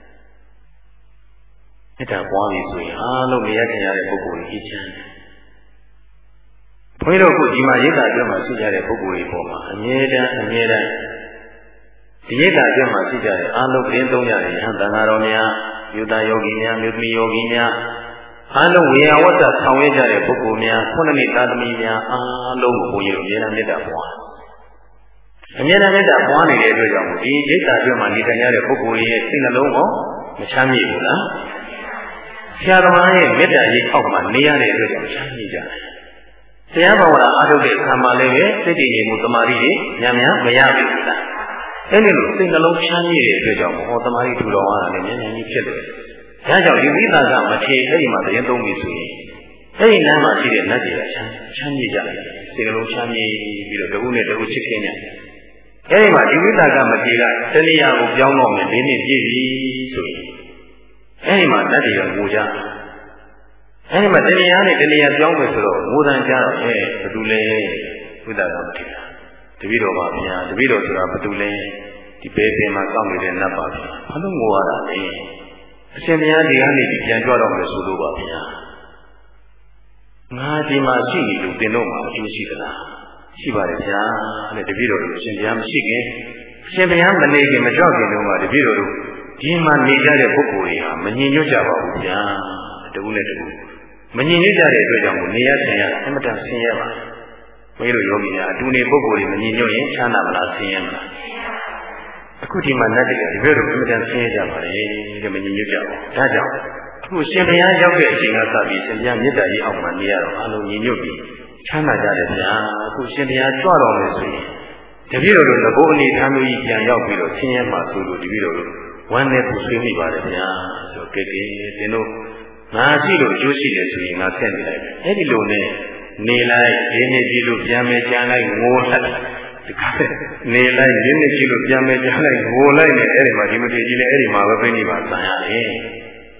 မေတ္တာပွားပြီဆိုရင်အားလုံးမရခင်ရတဲ့ပုဂ္ဂိုလ်ကြီးအေးချမ်းတယ်ဘုန်းကြီးတို့ကဒီမှာရိတ်တာအတွင်းမှာရှိကြတဲ့ပုဂ္ဂိုလ်တွေပေါ်မှာအမြဲတမ်းဒီရိတ်တာအတွင်းမှာရှိကြတဲ့အာလုံးပြင်းသုံးကြတဲ့ယဟန်တန်ဃာတော်များယုတယောဂီများမြို့သမီးယောဂီများအားလုံးဝေယဝတ္တဆောင်ရွက်ကြတဲ့ပုဂ္ဂိုလ်များခုနှစ်နှစ်သားသမီးများအားလုံးကိုဘုန်းကြီးတို့အမြဲတမ်းမေတ္တာပွားအမြဲတမ်းမေတ္တာပွားနေတဲ့အတွက်ကြောင့်ဒီရိတ်တာအတွင်းမှာနေထိုင်ကြတဲ့ပုဂ္ဂိုလ်ရဲ့စိတ်နှလုံးကိုမချမ်းမြေ့ဘူးလားဆရာသမားရဲ့မေတ္တာရိပ်အောက်မှာနေရတဲ့အတွက်ကြောင့်ချမ်းမြေ့ကြတယ်တရားဘာဝနာအားထုတ်တဲ့အခါမှာလည်းပဲစိတ်တည်ငြိမ်မှုတမာတိတွေများများမရဘူးလားအဲဒီလိုစိတ်နှလုံးချမ်းမြေ့တဲ့အတွက်ကြောင့်ဟောတမာတိထူတော်အားလည်းမြန်မြန်ကြီးဖြစ်တယ်ဒါကြောင့်ဒီဝိသကမထေအဲ့ဒီမှာသတင်းသုံးပြီဆိုရင်အဲ့ဒီနားမှာရှိတဲ့နတ်တွေကချမ်းမြေ့ကြတယ်စိတ်နှလုံးချမ်းမြေ့ပြီးတော့တခုနဲ့တခုချစ်ခင်ကြအဲ့ဒီမှာဒီဝိသကမထေကတဏှာကိုပြောင်းတော့မယ်၄နှစ်ပြည့်ပြီဆိုရင်အဲ့ဒီမှာနတ်တွေကငိုကြအဲဒီမှာတရားနဲ့တရားပြောင်းမယ်ဆိုတော့ငိုတန်ကြတော့ဘယ်သူလဲဝိသကမထေရတပည့်တော်ပါဗျာတပည့်တော်ဆိုတာဘယ်သူလဲဒီဘေးပင်မှာစောင့်နေတဲ့နတ်ပါဗျာဘာလို့ငိုရတာလဲအရှင်ဘုရားဒီကနေဒီပြန်ကြွတော့မယ်ဆိုလို့ပါဗျာငါဒီမှာရှိနေလို့တင်တော့မှာအကျိုးရှိသလားရှိပါတယ်ဗျာတဲ့တပည့်တော်တို့အရှင်ဘုရားမရှိခင်အရှင်ဘုရားမနေခင်မကြောက်ခင်တုန်းကတပည့်တော်တို့ဒီမှာနေကြတဲ့ပုဂ္ဂိုလ်တွေဟာမငြိမ်ညွတ်ကြပါဘူးဗျာတကူနဲ့တကူမငြိမ်ညွတ်ကြတဲ့အတွက်ကြောင့်နေရဆင်းရအမတန်ဆင်းရဲပါဘုရားတို့ယောဂီများအတူနေပုဂ္ဂိုလ်တွေမငြိမ်ညွတ်ရင်ချမ်းသာမလားဆင်းရဲမလားအခုဒီမှာနတ်တွေကဒီဘက်တော့အမတန်ဆင်းရဲကြပါလေတဲ့မငြိမ်ညွတ်ကြဘူးဒါကြောင့်အခုရှင်ဘုရားရောက်တဲ့အချိန်ကစပြီးရှင်ဘုရားမေတ္တာကြီးအောက်မှာနေရတော့အလုံးငြိမ်ညွတ်ပြီးချမ်းသာကြတယ်ဗျာအခုရှင်ဘုရားကြွတော်မယ်ဆိုရင်တပည့်တော်တို့ငဘိုးအနေထားမျိုးကြီးပြန်ရောက်ပြီးတော့ဆင်းရဲမှဆိုလို့တပည့်တော်တို့ဝမ်းနဲ့ပူဆွေးမိပါတယ်ဗျာဆိုကဲသင်တို့ငါရှိလို့အကျိုးရှိတယ်ဆိုရင်ငါဆက်နေလိုက်မယ်အဲ့ဒီလိုနဲ့နေလိုက်ဒီနေ့ကြည့်လို့ပြန်မယ်ကြံလိုက်ငိုလိုက်ဒီကနေလိုက်ဒီနေ့ကြည့်လို့ပြန်မယ်ကြံလိုက်ငိုလိုက်နဲ့အဲ့ဒီမှာဒီမထေကြီးလည်းအဲ့ဒီမှာပဲပြိဋိဘာဆံရတယ်ဒါ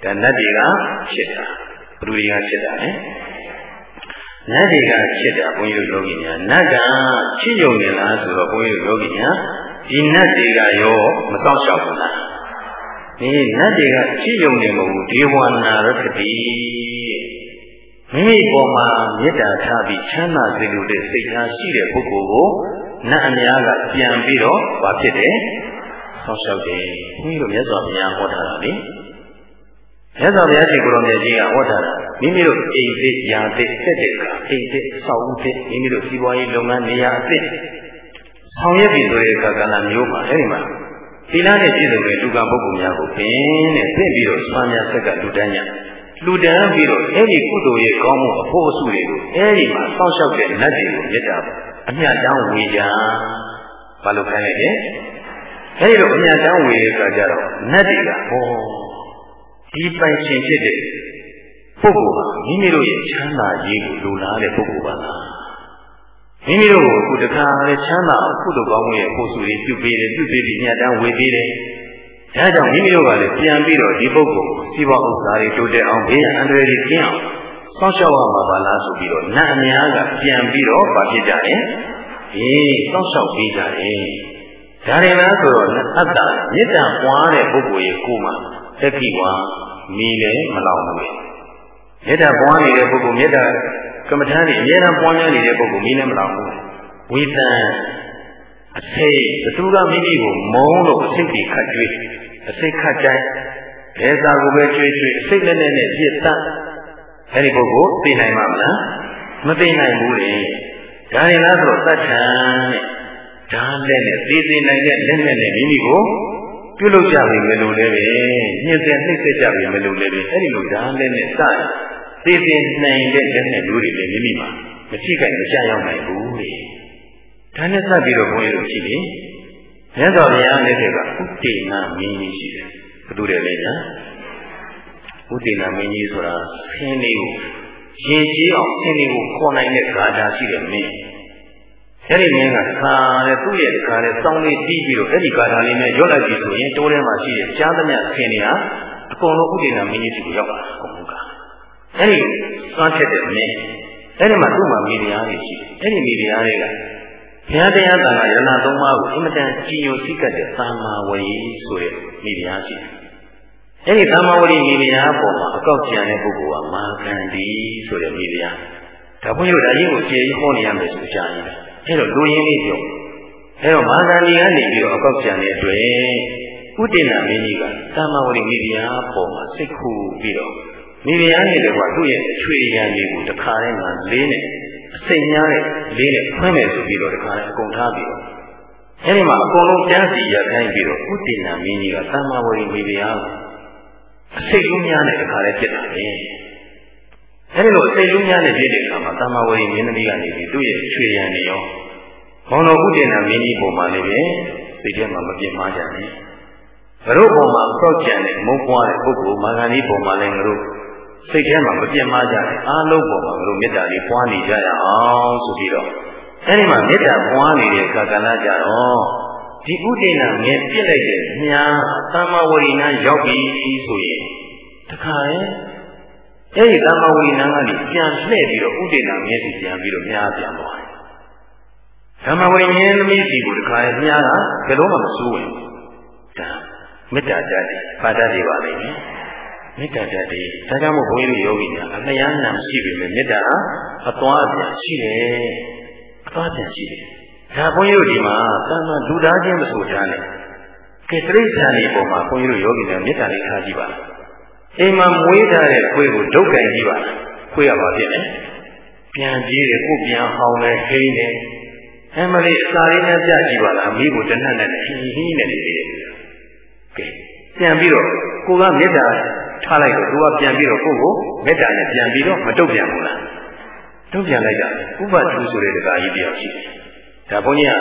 ဒါနတ်တွေကဖြစ်တာဘ누구တွေကဖြစ်တာလဲနတ်တွေကဖြစ်တာဘုန်းကြီးတို့ယောဂီများနတ်ကချစ်ယုံနေလားဆိုတော့ဘုန်းကြီးတို့ယောဂီများဒီနတ်တွေကရောမစောင့်ရှောက်ဘူးလားဒီနတ်တွေကချစ်ယုံနေမဟုတ်ဒေဝနာရတ္တိမိမိပေါ်မှာမေတ္တာထားပြီးချမ်းသာစေလိုတဲ့စိတ်ထားရှိတဲ့ပုဂ္ဂိုလ်ကိုနတ်အများကပြန်ပြီးတော့ဘာဖြစ်တယ်ဆောက်ရှောက်တယ်ဘုန်းကြီးတို့မြတ်စွာဘုရားဟောထားတာလေမြတ်စွာဘုရားရှင်ကိုယ်တော်မြတ်ကြီးကဟောထားတာမိမိတို့အိမ်သစ်ယာသစ်ဆက်တဲ့အခါအိမ်သစ်ဆောက်ဦးသစ်မိမိတို့စီးပွားရေးလုပ်ငန်းနေရာအသစ်ဆောင်ရွက်ပြီးဆိုတဲ့အခါကလည်းမျိုးမှာအဲဒီမှာသီလနဲ့ပြည့်စုံတဲ့လူကပုဂ္ဂိုလ်များကိုပင်နဲ့ပြင့်ပြီးတော့စွမ်းများဆက်ကလူတန်းညလူတန်းပြီးတော့အဲဒီကုသိုလ်ရဲ့ကောင်းမှုအဖို့အဆုတွေကိုအဲဒီမှာစောင့်ရှောက်တဲ့နတ်တွေကိုမြတ်တာအမြတ်တောင်းဝေကြဘာလို့ခိုင်းလိုက်လဲအဲဒီလိုအမြတ်တောင်းဝေတဲ့အခါကျတော့နတ်တွေကဟောဒီပိုင်ရှင်ဖြစ်တဲ့ပုဂ္ဂိုလ်ဟာမိမိတို့ရဲ့ချမ်းသာရေးကိုလိုလားတဲ့ပုဂ္ဂိုလ်ပါလားမိမိတို့ကိုအခုတခါလေချမ်းသာအောင်ကုသိုလ်ကောင်းမှုရဲ့ဖို့စုတွေပြုပေးတယ်ပြုပေးပြီးညတန်းဝေပေးတယ်ဒါကြောင့်မိမိတို့ကလည်းပြန်ပြီးတော့ဒီပုဂ္ဂိုလ်ကိုစီးပွားဥစ္စာတွေတိုးတက်အောင်ဘေးရန်အန္တရာယ်တွေကျင်းအောင်စောင့်ရှောက်ရမှာပါလားဆိုပြီးတော့နတ်အများကပြန်ပြီးတော့ဗာဖြစ်ကြတယ်စောင့်ရှောက်ပေးကြတယ်ဒါရင်လားဆိုတော့အတ္တမေတ္တာပွားတဲ့ပုဂ္ဂိုလ်ရဲ့ကိုယ်မှာတက်ကြည့်ဝါမီလည်းမလောင်ဘူးမေတ္တာပွားနေတဲ့ပုဂ္ဂိုလ်မေတ္တာကမ္မထာတွေအများအားပွားများနေတဲ့ပုဂ္ဂိုလ်မီလည်းမလောင်ဘူးဝိသံအစိတ်သူကမိမိကိုမုန်းလို့အစိတ်တွေခတ်ကြွေးအစိတ်ခတ်ကြိုက်ဘယ်သာကိုပဲကြွေးကြွေးအစိတ်နဲ့နဲ့ပြစ်တတ်အဲဒီပုဂ္ဂိုလ်သိနိုင်မှာမလားမသိနိုင်ဘူးလေဒါရင်လားဆိုတော့သတ်ထံနဲ့ဓာတ်နဲ့သိသိနိုင်တဲ့လက်နဲ့မိမိကိုပြုလုပ်ကြပြီမလို့လည်းပဲညှင်းဆဲနှိမ့်ဆက်ကြပြီမလို့လည်းပဲအဲ့ဒီလိုဓာတ်နဲ့စသိသိနိုင်တဲ့လက်နဲ့လူတွေလည်းမိမိမှာမထိခိုက်မကြရောက်နိုင်ဘူးလေဒါနဲ့စပ်ပြီးတော့ဘုန်းကြီးတို့ရှိတယ်မြတ်စွာဘုရားလက်ထက်ကဥတေနမင်းကြီးရှိတယ်ဘယ်သူလဲလဲညာဥတေနမင်းကြီးဆိုတာဆင်းလေးကိုရေကြီးအောင်ဆင်းလေးကိုခေါ်နိုင်တဲ့ဂါထာရှိတယ်မင်းအဲ့ဒီမင်းကခါတဲ့သူ့ရဲ့ခါတဲ့စောင်းလေးတီးပြီးတော့အဲ့ဒီဂါထာလေးနဲ့ရော့လိုက်ပြီဆိုရင်တိုးထဲမှာရှိတဲ့ကြားသမျှဆင်းတွေဟာအကုန်လုံးဥဒေနာမင်းကြီးစီကိုရောက်လာအကုန်လုံးကအဲ့ဒီစွမ်းထက်တဲ့မင်းအဲ့ဒီမှာသူ့မှာမိဖုရားတွေရှိတယ်အဲ့ဒီမိဖုရားတွေကဘုရားတရားတန်ခါရဏသုံးပါးကိုအင်မတန်ကြည်ညိုစိတ်ကတဲ့သာမာဝရီဆိုတဲ့မိဖုရားရှိတယ်အဲ့ဒီသာမာဝရီမိဖုရားပေါ်မှာအကောက်ကျန်တဲ့ပုဂ္ဂိုလ်ကမာခန္ဒီဆိုတဲ့မိဖုရားဒါဘုန်းကြီးတို့ဒါကြီးကိုကျေဟောနေရမယ်ဆိုကြရင်အဲ့တော့လူရင်းလေးပြောအဲ့တော့မာဂန္ဒီကနေပြီးတော့အကောက်ကျန်တဲ့အတွက်ဥဒေနာမင်းကြီးကသာမဝတိမိဖုရားပေါ်မှာစိတ်ခူပြီးတော့မိဖုရားနဲ့တကွာသူ့ရဲ့အချွေရံကြီးကိုတခါတည်းကလေးနဲ့အစိမ်များတဲ့လေးနဲ့ဖွင့်မယ်ဆိုပြီးတော့တခါတည်းအကုန်ထားပြီးတော့အဲ့ဒီမှာအကုန်လုံးကြားစီရခိုင်းပြီးတော့ဥဒေနာမင်းကြီးကသာမဝတိမိဖုရားကိုအစိတ်လုံးများနဲ့တခါတည်းပြစ်တာပဲအဲဒီလိုအစိတ်လုံးများနဲ့ပြည့်တဲ့အခါမှာသမ္မာဝရီမင်းသမီးကနေပြီးသူ့ရဲ့ချွေရံနေရောဘောင်တော်ဥဒေနာမင်းကြီးပုံမှာလည်းပဲစိတ်ထဲမှာမပြင်းမှားကြနဲ့ငါတို့ပုံမှာအောက်ကျန်တဲ့မုန်းပွားတဲ့ပုဂ္ဂိုလ်မာဂန္ဒီပုံမှာလည်းငါတို့စိတ်ထဲမှာမပြင်းမှားကြနဲ့အားလုံးပုံမှာငါတို့မေတ္တာလေးပွားနေကြရအောင်ဆိုပြီးတော့အဲဒီမှာမေတ္တာပွားနေတဲ့ကာကလကြတော့ဒီဥဒေနာမင်းပြစ်လိုက်တဲ့ညာသမ္မာဝရီနာရောက်ပြီဆိုရင်တခါရဲ့အဲ့ဒီသမ္မာဝိနံကနေပြန်လှည့်ပြီးတော့ဥဒေနာမျက်စိပြန်ပြီးတော့မြားပြန်သွားတယ်။သမ္မာဝိနံသမီးစီကိုတခါလေမြားတာဘယ်တော့မှမစိုးဘူး။ဒါမေတ္တာဓာတ်တွေပါတတ်တွေပါလိမ့်မယ်။မေတ္တာဓာတ်တွေဒါကြောင့်မို့ဘုန်းကြီးတို့ယောဂီများအလျားနာရှိပြီလေမေတ္တာအသွားအပြန်ရှိတယ်။အသွားပြန်ရှိတယ်။ဒါဘုန်းကြီးတို့ဒီမှာသမ္မာလူသားချင်းမဆိုထားနဲ့ကဲတိရစ္ဆာန်ဒီပုံမှာဘုန်းကြီးတို့ယောဂီများမေတ္တာလေးထားကြည့်ပါလား။အိမ်မှာမွေးထားတဲ့ခွေးကိုဒုက္ခကြည့်ပါလားခွေးရပါဖြစ်တယ်ပြန်ပြေးတယ်ကိုပြန်ဟောင်းတယ်ဟိန်းတယ်အမလေးအစာလေးနဲ့ပြကြည့်ပါလားမိကိုတနတ်နဲ့ဟင်းဟင်းနဲ့နေတယ်ကဲပြန်ပြီးတော့ကိုကမေတ္တာထားလိုက်တော့သူကပြန်ပြီးတော့ကိုကိုမေတ္တာနဲ့ပြန်ပြီးတော့မတုတ်ပြန်ဘူးလားတုတ်ပြန်လိုက်တာဥပထုဆိုတဲ့တရားကြီးတရားရှိတယ်ဒါဘုန်းကြီးက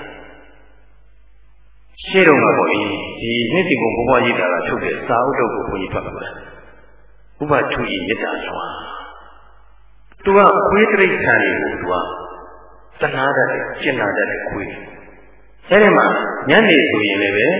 ရှင်းတော့မှာပေါ့ဒီနှစ်စီကုံဘုရားကြီးတာကထုတ်တဲ့စာအုပ်တုပ်ကိုဘုန်းကြီးဖတ်ပါလားဥပထုဤမေတ္တာစွာသူကခွေးတိရစ္ဆာန်တွေကိုသူကတဏှာတတ်တယ်ကျင်နာတတ်တယ်ခွေးအဲဒီမှာညနေဆိုရင်လည်းပဲ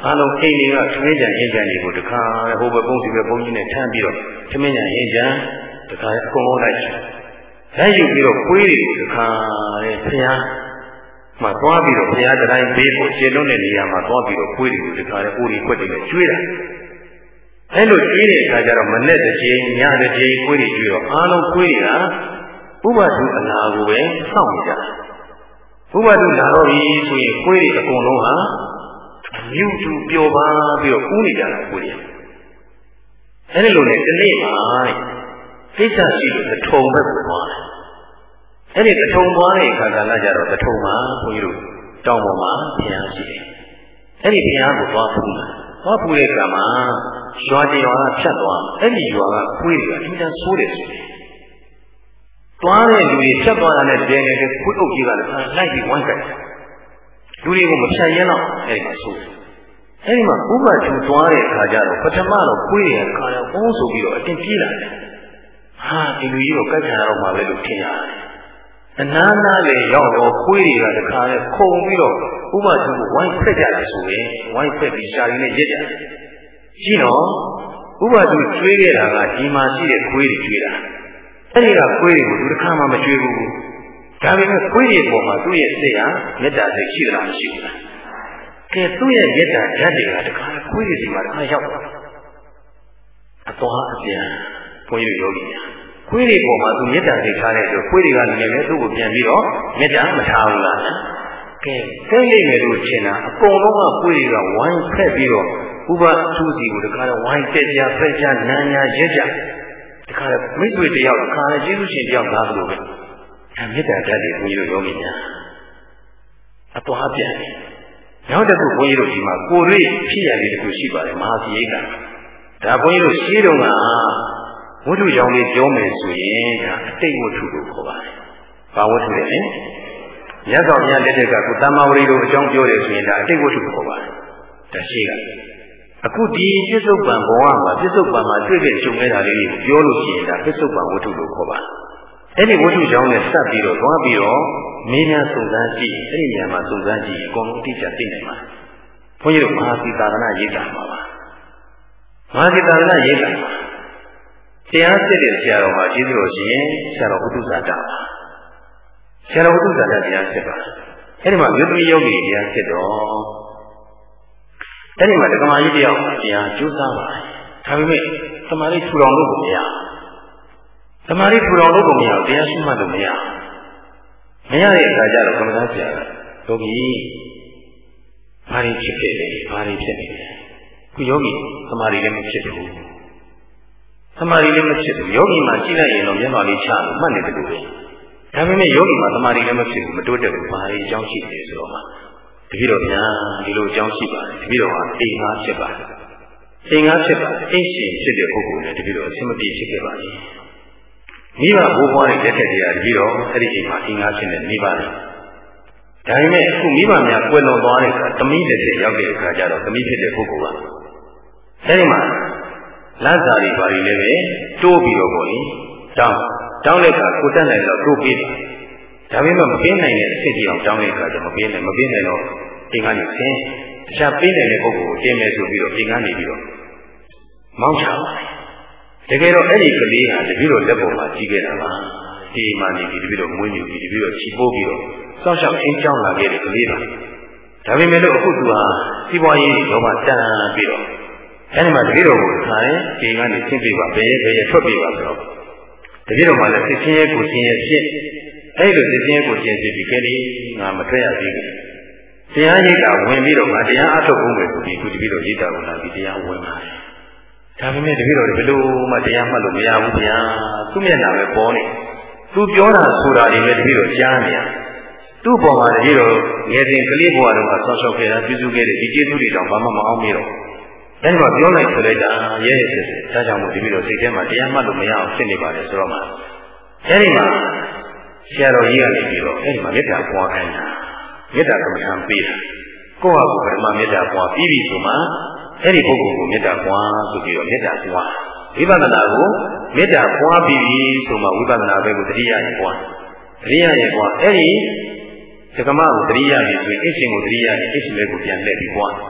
အားလုံးအိမ်တွေကသမင်းကြံအင်းကြံတွေကိုတခါဟိုဘက်ပုံးဒီဘက်ပုံးကြီးနဲ့ထမ်းပြီးတော့သမင်းကြံအင်းကြံတခါအကုန်လုံးလိုက်ယူပြီးတော့ခွေးတွေကိုတခါတဲ့ဖျားမှသွားပြီးတော့ဘုရားတိုင်းဘေးကိုခြေလုံးတဲ့နေရာမှာသွားပြီးတော့ခွေးတွေကိုတခါလေအိုးတွေခွက်တွေနဲ့ကျွေးတာအဲလိုကျွေးတဲ့အခါကျတော့မနဲ့တစ်ချိန်ညတစ်ချိန်ခွေးတွေကျွေးတော့အားလုံးခွေးတွေကဥပဒုအနာကိုပဲစောင့်နေကြဥပဒုလာတော့ပြီဆိုရင်ခွေးတွေအကုန်လုံးဟာမြူတူပျော်ပါပြီးတော့ဥနေကြတာခွေးတွေအဲဒီလိုနဲ့ဒီနေ့မှာကိစ္စရှိလို့တထုံဘက်ကိုသွားတယ်အဲ့ဒီတထုံသွားတဲ့အခါကလည်းကြတော့တထုံမှာဘုန်းကြီးတို့တောင်ပေါ်မှာဘုရားရှိတယ်။အဲ့ဒီဘုရားကိုသွားဖူးတာ။သွားဖူးတဲ့အခါမှာရွာတရွာကဖြတ်သွားအဲ့ဒီရွာကခွေးတွေကအင်တန်ဆိုးတယ်ဆိုတယ်။သွားတဲ့လူတွေဖြတ်သွားတာနဲ့တကယ်နဲ့ခွေးအုပ်ကြီးကလည်းလိုက်ပြီးဝိုင်းကြတယ်။လူတွေကိုမဖြတ်ရင်တော့အဲ့ဒီမှာဆိုးတယ်။အဲ့ဒီမှာဥပဒ်ထူသွားတဲ့အခါကျတော့ပထမတော့ခွေးတွေကခါတော့ဝုန်းဆိုပြီးတော့အတင်းပြေးလာတယ်။ဟာဒီလူကြီးတော့ကြိုက်ကြတော့မှပဲလို့ထင်ရတယ်။အနာနာလေးရောက်တော့ခွေးတွေကတခါလဲခုံပြီးတော့ဥပဒုကိုဝိုင်းဖက်ကြတယ်ဆိုရင်ဝိုင်းဖက်ပြီးရှာရင်းနဲ့ရစ်ကြတယ်။ရှိတော့ဥပဒုကျွေးခဲ့တာကဒီမှာရှိတဲ့ခွေးတွေကျွေးတာ။အဲဒီကခွေးတွေကိုသူတစ်ခါမှမကျွေးဘူး။ဒါပေမဲ့ခွေးတွေပေါ်မှာသူ့ရဲ့စိတ်ဟာမေတ္တာစိတ်ရှိသလားမရှိဘူးလား။ကဲသူ့ရဲ့မေတ္တာဓာတ်တွေကတခါခွေးတွေစီမှာတစ်ခါရောက်သွား။အသွားအပြန်ဘုန်းကြီးတို့ယောဂီများခွေးတွေပေါ်မှာသူမေတ္တာစိတ်ထားတဲ့အတွက်ခွေးတွေကလည်းသူ့ကိုပြန်ပြီးတော့မေတ္တာမထားဘူးလားကဲသိလိမ့်မယ်လို့ထင်တာအကုန်လုံးကခွေးတွေကဝိုင်းဖက်ပြီးတော့ဥပသူစီကိုတခါတော့ဝိုင်းတက်ကြဖက်ကြနာညာရက်ကြတခါတော့မိတ်ဆွေတယောက်တခါတော့ကျေးဇူးရှင်တယောက်သားလို့ပဲအဲမေတ္တာဓာတ်တွေဘုန်းကြီးတို့ယောဂီများအသွားပြန်တယ်နောက်တစ်ခုဘုန်းကြီးတို့ဒီမှာကိုယ်တွေ့ဖြစ်ရလေးတစ်ခုရှိပါတယ်မဟာစီရိတ်ကဒါဘုန်းကြီးတို့ရှင်းတော့ကဝတ္ထုကြောင့်လေးပြောမယ်ဆိုရင်ဒါအတိတ်ဝတ္ထုကိုခေါ်ပါတယ်။ဘာဝတ္ထုလဲ။မြတ်စွာဘုရားလက်ထက်ကကိုတမ္မာဝရီတို့အကြောင်းပြောတယ်ဆိုရင်ဒါအတိတ်ဝတ္ထုကိုခေါ်ပါတယ်။ဒါရှိကအခုဒီပြစ္ဆုတ်ပံဘဝမှာပြစ္ဆုတ်ပံမှာတွေ့တဲ့ဂျုံနေတာလေးကိုပြောလို့ရှိရင်ဒါပြစ္ဆုတ်ပံဝတ္ထုကိုခေါ်ပါတယ်။အဲ့ဒီဝတ္ထုကြောင့်လည်းစပ်ပြီးတော့သွားပြီးတော့မင်းများစုံစမ်းကြည့်အဲ့ဒီနေရာမှာစုံစမ်းကြည့်အကုန်လုံးသိချသိနိုင်ပါတယ်။ဘုန်းကြီးတို့မဟာသီတာရဏရိပ်တာမှာပါ။မဟာသီတာရဏရိပ်တာမှာတရားစစ်တဲ့ဆရာတော်မှာကျေးဇူးတော်ရှင်ဆရာတော်ဥဒ္ဒဇာတပါဆရာတော်ဥဒ္ဒဇာတတရားစစ်ပါအဲဒီမှာယုတ်တိယောဂီတရားစစ်တော့အဲဒီမှာဒကမာကြီးတယောက်တရားကျိုးစားပါတယ်ဒါပေမဲ့သမာဓိထူထောင်လို့ကိုမရသမာဓိထူထောင်လို့ကိုမရတရားရှိမှလို့မရမရတဲ့အခါကျတော့ကမ္မသာဆရာယောဂီဘာတွေဖြစ်ခဲ့လဲဘာတွေဖြစ်နေလဲခုယောဂီသမာဓိလည်းမဖြစ်ဘူးသမာဓိလည်းမဖြစ်ဘူးယောဂီမှာကြည့်လိုက်ရင်တော့မျက်မှောက်လေးချလို့မှတ်နေတယ်လို့ပဲဒါပေမဲ့ယောဂီမှာသမာဓိလည်းမဖြစ်ဘူးမတိုးတက်ဘူးဘာတွေအကြောင်းရှိတယ်ဆိုတော့မှတပည့်တော်ဗျာဒီလိုအကြောင်းရှိပါတယ်တပည့်တော်ဟာအိမ်ငါဖြစ်ပါတယ်အိမ်ငါဖြစ်ပါတယ်အိမ်ရှင်ဖြစ်တဲ့ပုဂ္ဂိုလ်နဲ့တပည့်တော်အဆင်မပြေဖြစ်ခဲ့ပါလေမိဘဘိုးဘွားတွေလက်ထက်တည်းကတပည့်တော်အဲ့ဒီအိမ်မှာအိမ်ငါဖြစ်နေနေပါတယ်ဒါပေမဲ့အခုမိဘများကွယ်လွန်သွားတဲ့အခါသမီးတစ်ချက်ရောက်တဲ့အခါကျတော့သမီးဖြစ်တဲ့ပုဂ္ဂိုလ်ကအဲ့ဒီမှာလမ်းစာတွေဘာတွေလဲပဲတိုးပြီးတော့ပေါ့လေတောင်းတဲ့အခါကိုတက်နိုင်တော့တိုးပေးတယ်ဒါပေမဲ့မပေးနိုင်တဲ့အဖြစ်ကြီးအောင်တောင်းတဲ့အခါကျမပေးနိုင်တော့အိမ်ကနေဆင်းတခြားပေးနိုင်တဲ့ပုဂ္ဂိုလ်ကိုတင်မယ်ဆိုပြီးတော့အိမ်ကနေပြီးတော့မောင်းချပါတယ်တကယ်တော့အဲ့ဒီကလေးဟာတပည့်တော်လက်ပေါ်မှာကြီးခဲ့တာပါဒီမှနေပြီးတပည့်တော်မွေးမြူပြီးတပည့်တော်ချီပိုးပြီးတော့စောင့်ရှောက်အင်းကြောင်းလာခဲ့တဲ့ကလေးပါဒါပေမဲ့လို့အခုသူဟာစီးပွားရေးတော့မှတန်ပြီးတော့အဲဒီမှာတပည့်တော်ကိုထားရင်ဒီကနေဆင်းပြေပါဘယ်ထွက်ပြေပါဆိုတော့တပည့်တော်မှလည်းစစ်ချင်းရဲ့ကိုချင်းရဲ့ဖြစ်အဲဒီလိုစစ်ချင်းရဲ့ကိုချင်းဖြစ်ပြီးကလေးငါမထွက်ရသေးဘူးတရားရိပ်တာဝင်ပြီးတော့ငါတရားအထုတ်ဖို့ပဲဆိုပြီးခုတပည့်တော်ရိပ်တာကိုလာပြီးတရားဝင်ပါတယ်ဒါပေမဲ့တပည့်တော်ဘယ်လိုမှတရားမှတ်လို့မရဘူးဗျာသူ့မျက်နှာပဲပေါ်နေသူပြောတာဆိုတာတွေလည်းတပည့်တော်ကြားနေရသူ့ပေါ်မှာတပည့်တော်ငယ်စဉ်ကလေးဘဝတုန်းကဆောက်ရှောက်ခဲ့တာပြုစုခဲ့တဲ့ဒီကျေးဇူးတွေတောင်ဘာမှမအောင်မေးတော့အဲဒီမှာပြောလိုက်ဆိုလိုက်တာရဲရဲစစ်စစ်ဒါကြောင့်မို့ဒီပြီးတော့စိတ်ထဲမှာတရားမှတ်လို့မရအောင်ဖြစ်နေပါတယ်ဆိုတော့မှအဲဒီမှာဆရာတော်ကြီးကနေပြီးတော့အဲဒီမှာမေတ္တာပွားခိုင်းတာမေတ္တာကမ္မထံပေးတာကိုယ့်ဟာကိုယ်ပထမမေတ္တာပွားပြီးပြီဆိုမှအဲဒီပုဂ္ဂိုလ်ကိုမေတ္တာပွားဆိုပြီးတော့မေတ္တာပွားဝိပဿနာကိုမေတ္တာပွားပြီးပြီဆိုမှဝိပဿနာဘက်ကိုတတိယရင်ပွားတတိယရင်ပွားအဲဒီဓကမကိုတတိယရင်ဆိုရင်အရှင်ကိုတတိယရင်အရှင်ဘက်ကိုပြန်လှည့်ပြီးပွား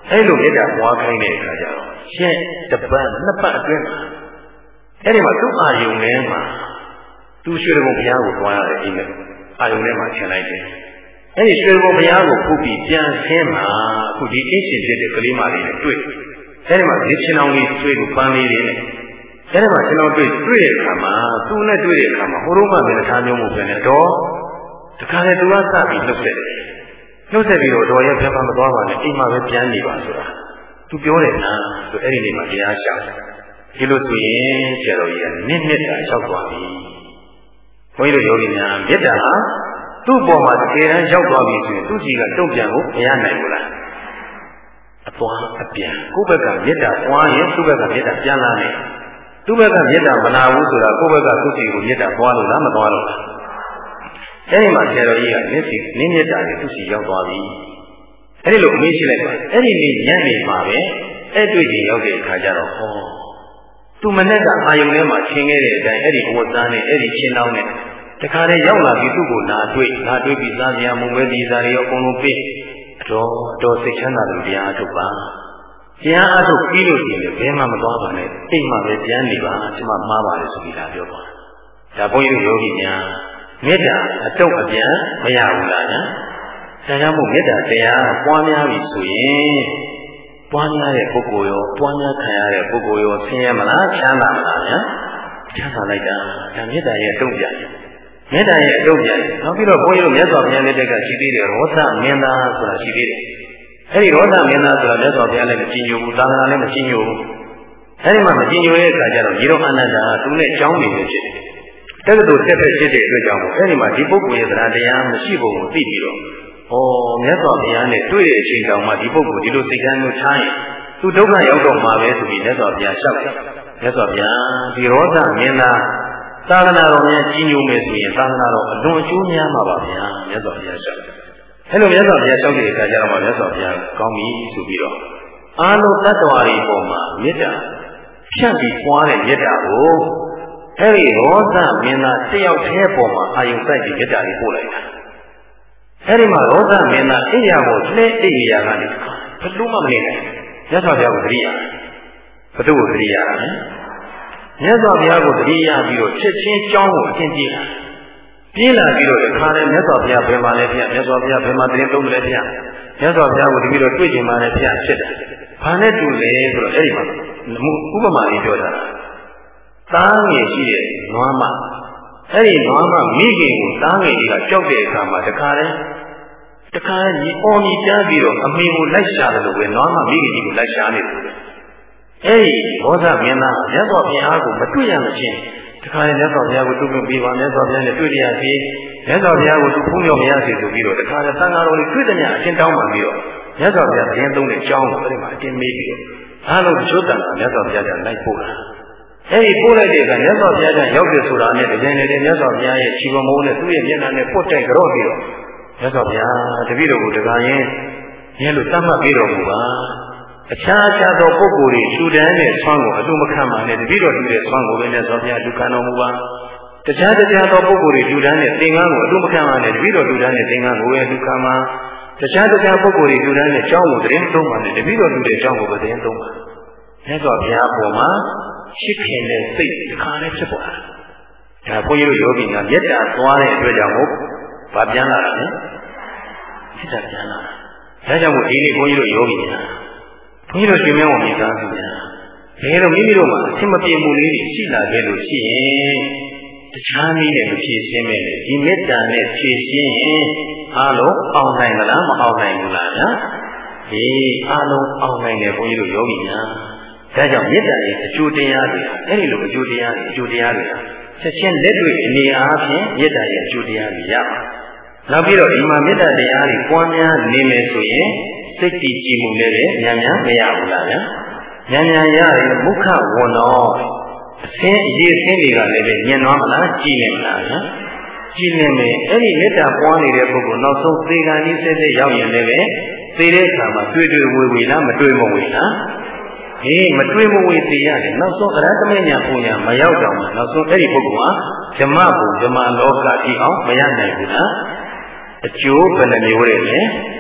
အဲ့လိုမေတ္တာပွားခိုင်းတဲ့အခါကျတော့ရှင်းတစ်ပတ်နှစ်ပတ်အတွင်းမှာအဲ့ဒီမှာသူ့အာယုံထဲမှာသူရွှေဘုံဘုရားကိုတွားရတယ်အိမ်နဲ့အာယုံထဲမှာထင်လိုက်တယ်အဲ့ဒီရွှေဘုံဘုရားကိုဖုတ်ပြီးပြန်ဆင်းမှာအခုဒီအင်းရှင်ဖြစ်တဲ့ကလေးမလေးနဲ့တွေ့အဲ့ဒီမှာဒီချင်းအောင်လေးတွေ့လို့ပန်းလေးတွေနဲ့အဲ့ဒီမှာချင်းအောင်တွေ့တဲ့အခါမှာသူနဲ့တွေ့တဲ့အခါမှာဟိုတုန်းကလည်းတစ်ခါမျိုးမဟုတ်ပြန်တော့တခါလေသူကစပြီးလှုပ်ဆက်တယ်လှုပ်ဆက်ပြီးတော့တော်ရဲ့ဘယ်မှမသွားပါနဲ့အိမ်မှာပဲပြန်နေပါဆိုတာသူပြောတယ်နာဆိုအဲ့ဒီနေ့မှာတရားရှာတယ်ဒီလိုဆိုရင်ဆရာတော်ကြီးကနစ်တာလျှောက်သွားပြီဘုန်းကြီးတို့ယောဂီများမေတ္တာဟာသူ့ပေါ်မှာတကယ်တမ်းရောက်သွားပြီဆိုရင်သူ့ကြီးကတုံ့ပြန်ဖို့မရနိုင်ဘူးလားအသွားအပြန်ကိုယ့်ဘက်ကမေတ္တာပွားရင်သူ့ဘက်ကမေတ္တာပြန်လာတယ်သူ့ဘက်ကမေတ္တာမနာဘူးဆိုတာကိုယ့်ဘက်ကသူ့ကြီးကိုမေတ္တာပွားလို့လားမပွားလို့လားအဲဒီမှာဆရာတော်ကြီးကနင်းမေတ္တာနဲ့သူ့ကြီးရောက်သွားပြီအဲဒီလိုအမေးရှိလိုက်ပါအဲ့ဒီနေ့ညနေမှာပဲအဲ့တွေ့ချင်ရောက်တဲ့အခါကျတော့ဟောသူမနဲ့ကအာယုံထဲမှာရှင်းခဲ့တဲ့အတိုင်းအဲ့ဒီဝတ်သားနဲ့အဲ့ဒီရှင်းနှောင်းနဲ့တခါလေရောက်လာပြီးသူ့ကိုနာတွေ့ပြီးသားများမုံဝဲဒီစားတွေအကုန်လုံးပြည့်အတော်စိတ်ချမ်းသာလို့တရားအထုတ်ပါတရားအထုတ်ပြီးလို့ရှိရင်ဘယ်မှမသွားပါနဲ့အိမ်မှာပဲပြန်နေပါကျွန်မမှားပါလေဆိုပြီးလာပြောပါဒါဘုန်းကြီးတို့ယောဂီများမေတ္တာအတုတ်အပြန်မရဘူးလားညာဒါကြောင့်မို့မေတ္တာတရားပွားများပြီဆိုရင်ပွားများတဲ့ပုဂ္ဂိုလ်ရောပွားများခံရတဲ့ပုဂ္ဂိုလ်ရောဆင်းရဲမလားချမ်းသာမလားညာချမ်းသာလိုက်တာဒါမေတ္တာရဲ့အတုတ်ပြန်မေတ္တာရဲ့အတုတ်ပြန်နောက်ပြီးတော့ဘုန်းကြီးတို့မြတ်စွာဘုရားလက်ထက်ကရှိသေးတယ်ရောသမင်းသားဆိုတာရှိသေးတယ်အဲဒီရောသမင်းသားဆိုတာမြတ်စွာဘုရားလည်းမကြည်ညိုဘူးသာသနာလည်းမကြည်ညိုဘူးအဲဒီမှာမကြည်ညိုတဲ့အခါကျတော့ရေတော်အနန္ဒာသူနဲ့အကြောင်းနေပဲဖြစ်တယ်တက္ကသိုလ်တက်တဲ့ဖြစ်တဲ့အတွက်ကြောင့်အဲဒီမှာဒီပုဂ္ဂိုလ်ရဲ့သရတရားမရှိပုံကိုသိပြီးတော့မြတ်စွာဘုရားနဲ့တွေ့တဲ့အချိန်တောင်မှဒီပုဂ္ဂိုလ်ဒီလိုစိတ်ကမ်းမျိုးထားရင်သူဒုက္ခရောက်တော့မှာပဲဆိုပြီးမြတ်စွာဘုရားလျှောက်တယ်မြတ်စွာဘုရားဒီရောသမင်းသားသာသနာတော်များကြီးညိုမယ်ဆိုရင်သာသနာတော်အလွန်အကျိုးများမှာပါဗျာမြတ်စွာဘုရားလျှောက်တယ်အဲ့လိုမြတ်စွာဘုရားလျှောက်တဲ့အခါကျတော့မှမြတ်စွာဘုရားကောင်းပြီဆိုပြီးတော့အာလုံးတ attva တွေပေါ်မှာမေတ္တာဖြန့်ပြီးပွားတဲ့မေတ္တာကိုအဲ့ဒီရောသမင်းသားတယောက်တည်းပေါ်မှာအာယုံစိုက်ပြီးမေတ္တာကိုပို့လိုက်တာအဲ့ဒီမှာရောသမင်းသားအိယာကိုလှဲအိယာကနေဘယ်လိုမှမနေနိုင်မြတ်စွာဘုရားကိုသတိရဘသူ့ကိုသတိရတာလဲမြတ်စွာဘုရားကိုသတိရပြီးတော့ချက်ချင်းကြောင်းကိုအချင်းပြေးလာပြီးတော့ခါတယ်မြတ်စွာဘုရားဘယ်မှာလဲဗျမြတ်စွာဘုရားဘယ်မှာတရင်သုံးလဲဗျမြတ်စွာဘုရားကိုတပြီးတော့တွေ့ချင်မှလည်းဗျဖြစ်တယ်ဘာနဲ့တူလဲဆိုတော့အဲ့ဒီမှာဥပမာလေးပြောတာသားငယ်ရှိတဲ့နွားမအဲ့ဒီနွားမမိခင်ကိုသားငယ်ကြီးကကြောက်တဲ့အခါမှာတခါညီအော်ညီကြားပြီးတော့အမေကိုလိုက်ရှာတယ်လို့ပဲနွားမမိခင်ကြီးကိုလိုက်ရှာနေတယ်အဲ့ဒီဘောဇမင်းသားမြတ်စွာဘုရားကိုမတွေ့ရမချင်းတခါမြတ်စွာဘုရားကိုတွေ့ခွင့်ပေးပါမြတ်စွာဘုရားနဲ့တွေ့ရစီမြတ်စွာဘုရားကိုသူဖုံးမြော်မရစီဆိုပြီးတော့တခါသံဃာတော်တွေတွေ့တဲ့ညအချင်းတောင်းပါပြီးတော့မြတ်စွာဘုရားသတင်းသုံးတဲ့အကြောင်းကိုအဲ့ဒီမှာအတင်းမေးပြီးတော့အားလုံးချိုးတန်တာမြတ်စွာဘုရားကလိုက်ပို့တာအဲ့ဒီပို့လိုက်တဲ့အခါမြတ်စွာဘုရားကရောက်တယ်ဆိုတာနဲ့တကယ်နဲ့မြတ်စွာဘုရားရဲ့ခြေပေါ်မိုးနဲ့သူ့ရဲ့မျက်နှာနဲ့ပုတ်တိုက်ကြော့ပြီးတော့မြတ်စွာဘုရားတပည့်တော်ကိုတခါရင်ညလို့တတ်မှတ်ပြီးတော်မူပါအခြားသောပုဂ္ဂိုလ်တွေရှူတန်းတဲ့ဆွမ်းကိုအလိုမခံပါနဲ့တတိတော်တူတဲ့ဆွမ်းကိုလည်းမြတ်စွာဘုရားလူခံတော်မူပါတခြားသောပုဂ္ဂိုလ်တွေရှူတန်းတဲ့သင်္ကန်းကိုအလိုမခံပါနဲ့တတိတော်တူတန်းတဲ့သင်္ကန်းကိုလည်းလူခံပါတခြားပုဂ္ဂိုလ်တွေရှူတန်းတဲ့အကြောင်းကိုသတင်းသုံးပါနဲ့တတိတော်တူတဲ့အကြောင်းကိုပဲသတင်းသုံးပါမြတ်စွာဘုရားအပေါ်မှာရှိခင်တဲ့စိတ်တစ်ခါနဲ့ဖြစ်ပေါ်လာဒါဘုန်းကြီးတို့ယောဂီများမေတ္တာသွားတဲ့အတွက်ကြောင့်မို့ဗာပြန်လာတာလေမေတ္တာပြန်လာဒါကြောင့်မို့ဒီနေ့ဘုန်းကြီးတို့ယောဂီများဘုန်းကြီးတို့ရှင်မင်းဝန်မိသားစုများဘယ်လိုမိမိတို့မှာအဆင်မပြေမှုလေးတွေရှိလာခဲ့လို့ရှိရင်တခြားနည်းနဲ့မဖြေရှင်းမဲ့လေဒီမေတ္တာနဲ့ဖြေရှင်းရင်အားလုံးအောင်နိုင်မလားမအောင်နိုင်ဘူးလားညာဒီအားလုံးအောင်နိုင်တယ်ဘုန်းကြီးတို့ယောဂီများဒါကြောင့်မေတ္တာရဲ့အကျိုးတရားတွေအဲ့ဒီလိုအကျိုးတရားတွေချက်ချင်းလက်တွေ့အနေအားဖြင့်မေတ္တာရဲ့အကျိုးတရားတွေရပါနောက်ပြီးတော့ဒီမှာမေတ္တာတရားတွေပွားများနေမယ်ဆိုရင်စိတ်တည်ကြည်မှုလည်းများများမရဘူးလားညာများရတယ်မုခဝဏ္ဏအစင်းအရေးစင်းတွေကလည်းညင်သွားမလားကြည်နေမလားညာကြည်နေမယ်အဲ့ဒီမေတ္တာပွားနေတဲ့ပုဂ္ဂိုလ်နောက်ဆုံးသေကံကြီးစစ်ရောက်ရင်လည်းသေတဲ့အခါမှာတွေ့ဝေလားမတွေ့မဝေလားမတွေ့မဝေသေးရတယ်နောက်ဆုံးအရဟတမေညာပူညာမရောက်တော့မှနောက်ဆုံးအဲ့ဒီပုဂ္ဂိုလ်ဟာဓမ္မဘုံဓမ္မလောကကြည့်အောင်မရနိုင်ဘူးလားအကျိုးဘယ်နှမျိုးလဲ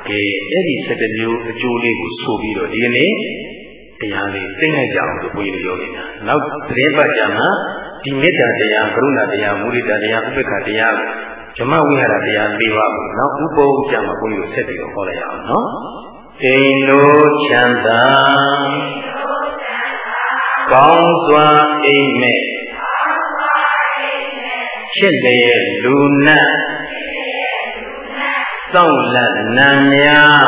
အဲ့ဒီ7မျိုးအကျိုးလေးကိုဆိုပြီးတော့ဒီကနေ့တရားလေးသိနိုင်ကြအောင်လို့ဘုရားပြောနေတာနောက်သတင်းပတ်ကြမှာဒီမေတ္တာတရားကရုဏာတရားမုဒိတာတရားဥပေက္ခတရားကိုဓမ္မဝိဟာရတရား၄ပါးကိုနောက်ဥပုံကြမှာဘုရားဆက်ပြီးတော့ဟောလိုက်အောင်နော်အိမ်လိုချမ်းသာကောင်းစွာအိမ်မဲ့ချစ်လျက်လူနတ်စောင့်လက်နံများ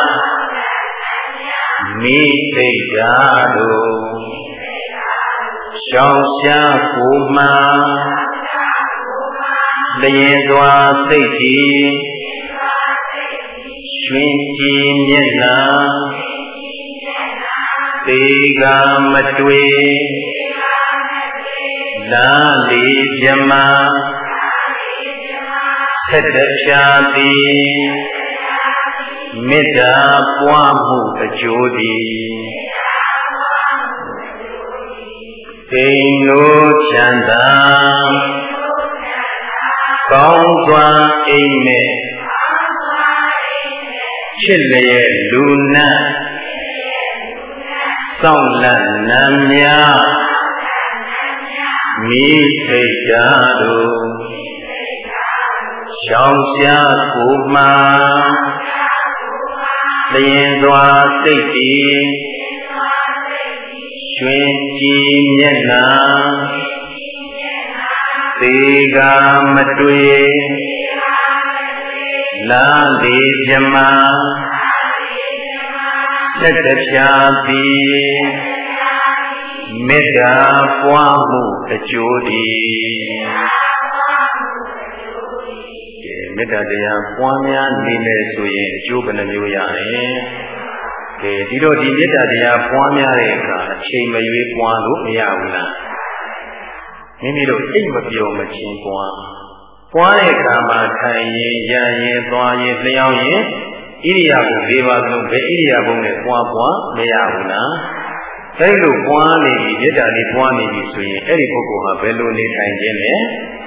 မိသိတာတို့ရှောင်ရှားကိုမှလျင်စွာစိတ်ကြည်ရွှင်ကြည်မျက်နှာသေကမတွေ့လာလေပြမဆက်တဖြာသည်မေတ္တာပွားမှုအကျိုးသည်အိမ်လိုချမ်းသာကောင်းစွာအိမ်မဲ့ချစ်လျက်လူနတ်စောင့်လက်နံများမိစိတ်ဓာတ်တို့ရှောင်ရှားကိုမှလျင်စွာစိတ်တည်ရွှင်ကြည်မျက်နှာသေကမတွေ့လာလေပြမဆက်တဖြာသည်မေတ္တာပွားမှုအကျိုးသည်မေတ္တာတရားပွားများနေမယ်ဆိုရင်အကျိုးဘယ်နှမျိုးရလဲဒီတော့ဒီမေတ္တာတရားပွားများတဲ့အခါအချိန်မရွေးပွားလို့မရဘူးလားမိမိတို့အိတ်မပြောမချင်းပွားတဲ့အခါမှာထိုင်ရင်ရရင်သွားရင်လျှောက်ရင်ဣရိယာပု၄ပါးလုံးပဲဣရိယာပုနဲ့ပွားမရဘူးလားအဲ့လိုပွားနေပြီမေတ္တာလေးပွားနေပြီဆိုရင်အဲ့ဒီပုဂ္ဂိုလ်ဟာဘယ်လိုနေထိုင်ခြင်းလဲ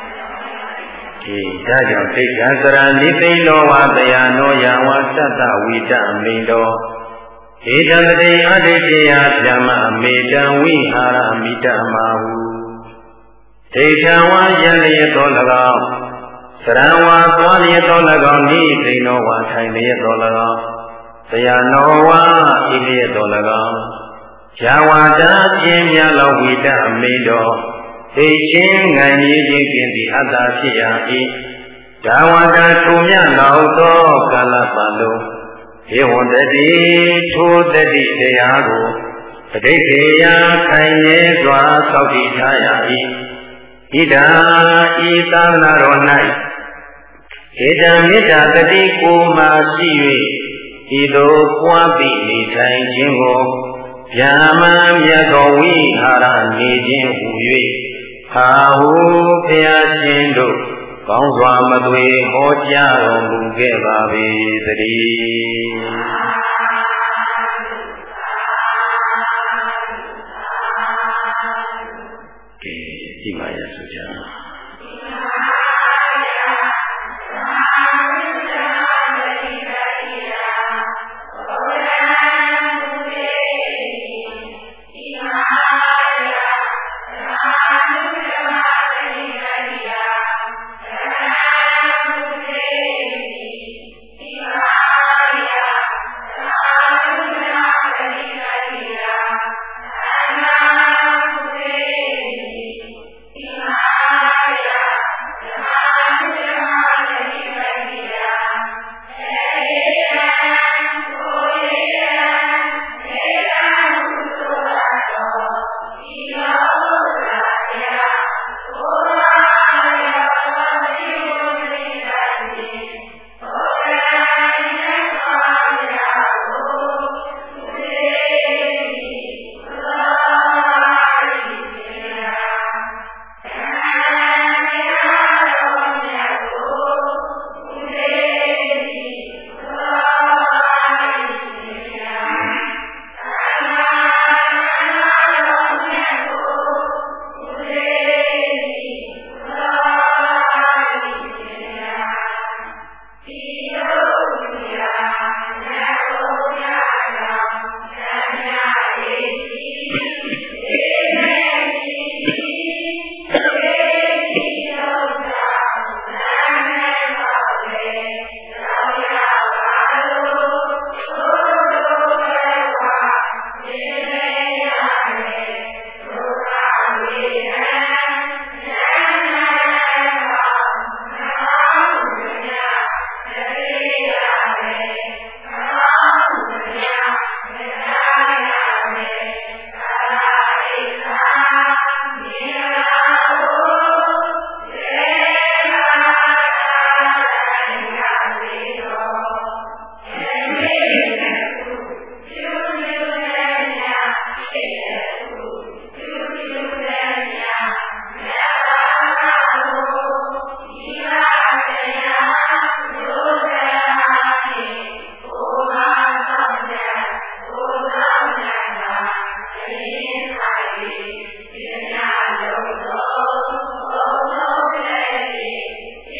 ဒါကြောင့်ဒိဋ္ဌာစရဏိသိလောဝတရားနောယဝသတ္တဝိတအမိန်တော်ဧတံတေအဋ္ဌိတေယဗျမအမေတံဝိဟာရမိတမဟုဒိဋ္ဌံဝါယံလျက်တော်၎င်းစရံဝါသွားလျက်တော်၎င်းနိသိနောဝါထိုင်လျက်တော်၎င်းတရားနောဝါဤလျက်တော်၎င်းဇာဝတာပြင်းများလောဝိတအမိန်တော်သိချင်းငံကြီးခြင်းဖြင့်ဒီအတ္တဖြစ်ရ၏ဒါဝတာထိုမြလောက်သောကာလပတ်လုံးဧဝံတတိထိုတတိတရားကိုပဋိခေယခိုင်နေစွာသောက်တည်ထားရ၏ဣဒာဤသာသနာတော်၌ဧတံမေတ္တာတတိကိုမှရှိ၍ဤသို့ပွားပြီးနေထိုင်ခြင်းကိုဗျာမံမြတ်သောဝိဟာရနေခြင်းဟူ၍ဟာဟုဘုရားရှင်တို့ကောင်းစွာမသွေဟောကြားတော်မူခဲ့ပါ၏တည်းဒီမှာရဆိုကြ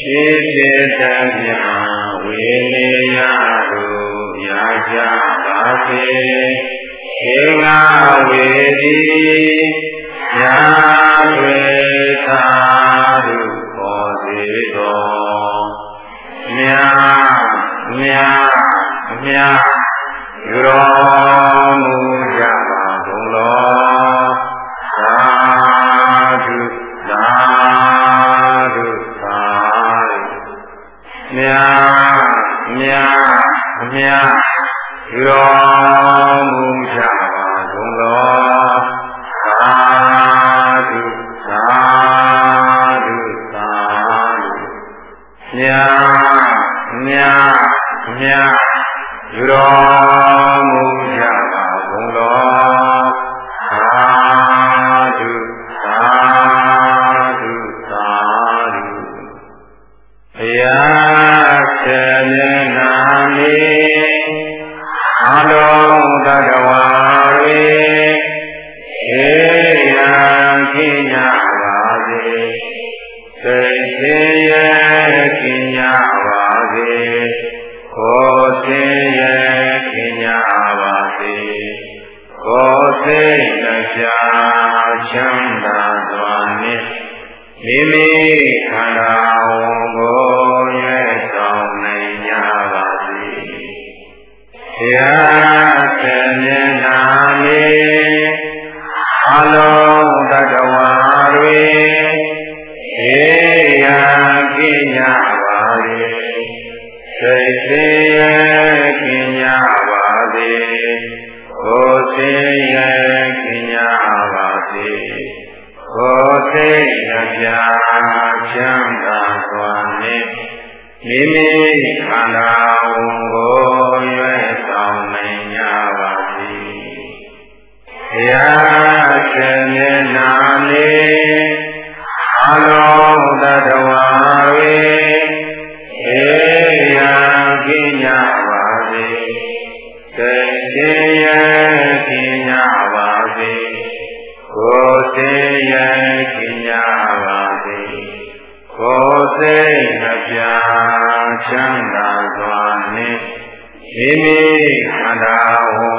ဝေနေယတို့ရာကြပါစေခေငါဝေတိညာတွေသာတို့ပေါ်စေတော်မြတ်ယူတော်မူကြပါကုန်လောသာဓုသာဓုသာမြတ်ယူတော်မူကြပါကုန်လောသာဓုသာဓုသာဓုမြတ်ယူတော်မူကြပါကုန်လောသာဓုသာဓုသာဓုဘုရားဆေမျက်နာနေအလုံးသတ္တဝါတွေဧယံကိညာပါစေစိတ်သေးရဲ့ကိညာပါစေကိုယ်သိရဲ့ကိညာပါစေကိုယ်သိတရားချမ်းသာစွာနှင့်မိမိခန္ဓာဝန်ကိုရဲ့ဆောင်နိုင်ကြပါစေဘုရားဆေမျက်နာနေအလုံးသတ္တဝါတွေဧယံကိညာပါစေစိတ်သေးရဲ့ကိညာပါစေကိုယ်သိရဲ့ကိညာပါစေကိုယ်သိတရားချမ်းသာစွာနှင့်မိမိခန္ဓာဝန်ကိုရွယ်ဆောင်နိုင်ကြပါစေဘုရားဆေမျက်နာနေအလုံးသတ္တဝါတွေဧယံကိညာပါစေစိတ်သေးရဲ့ကိညာပါစေကိုယ်သိရဲ့ကိညာပါစေကိုယ်သိတရားချမ်းသာစွာနှင့်မိမိခန္ဓာဝန်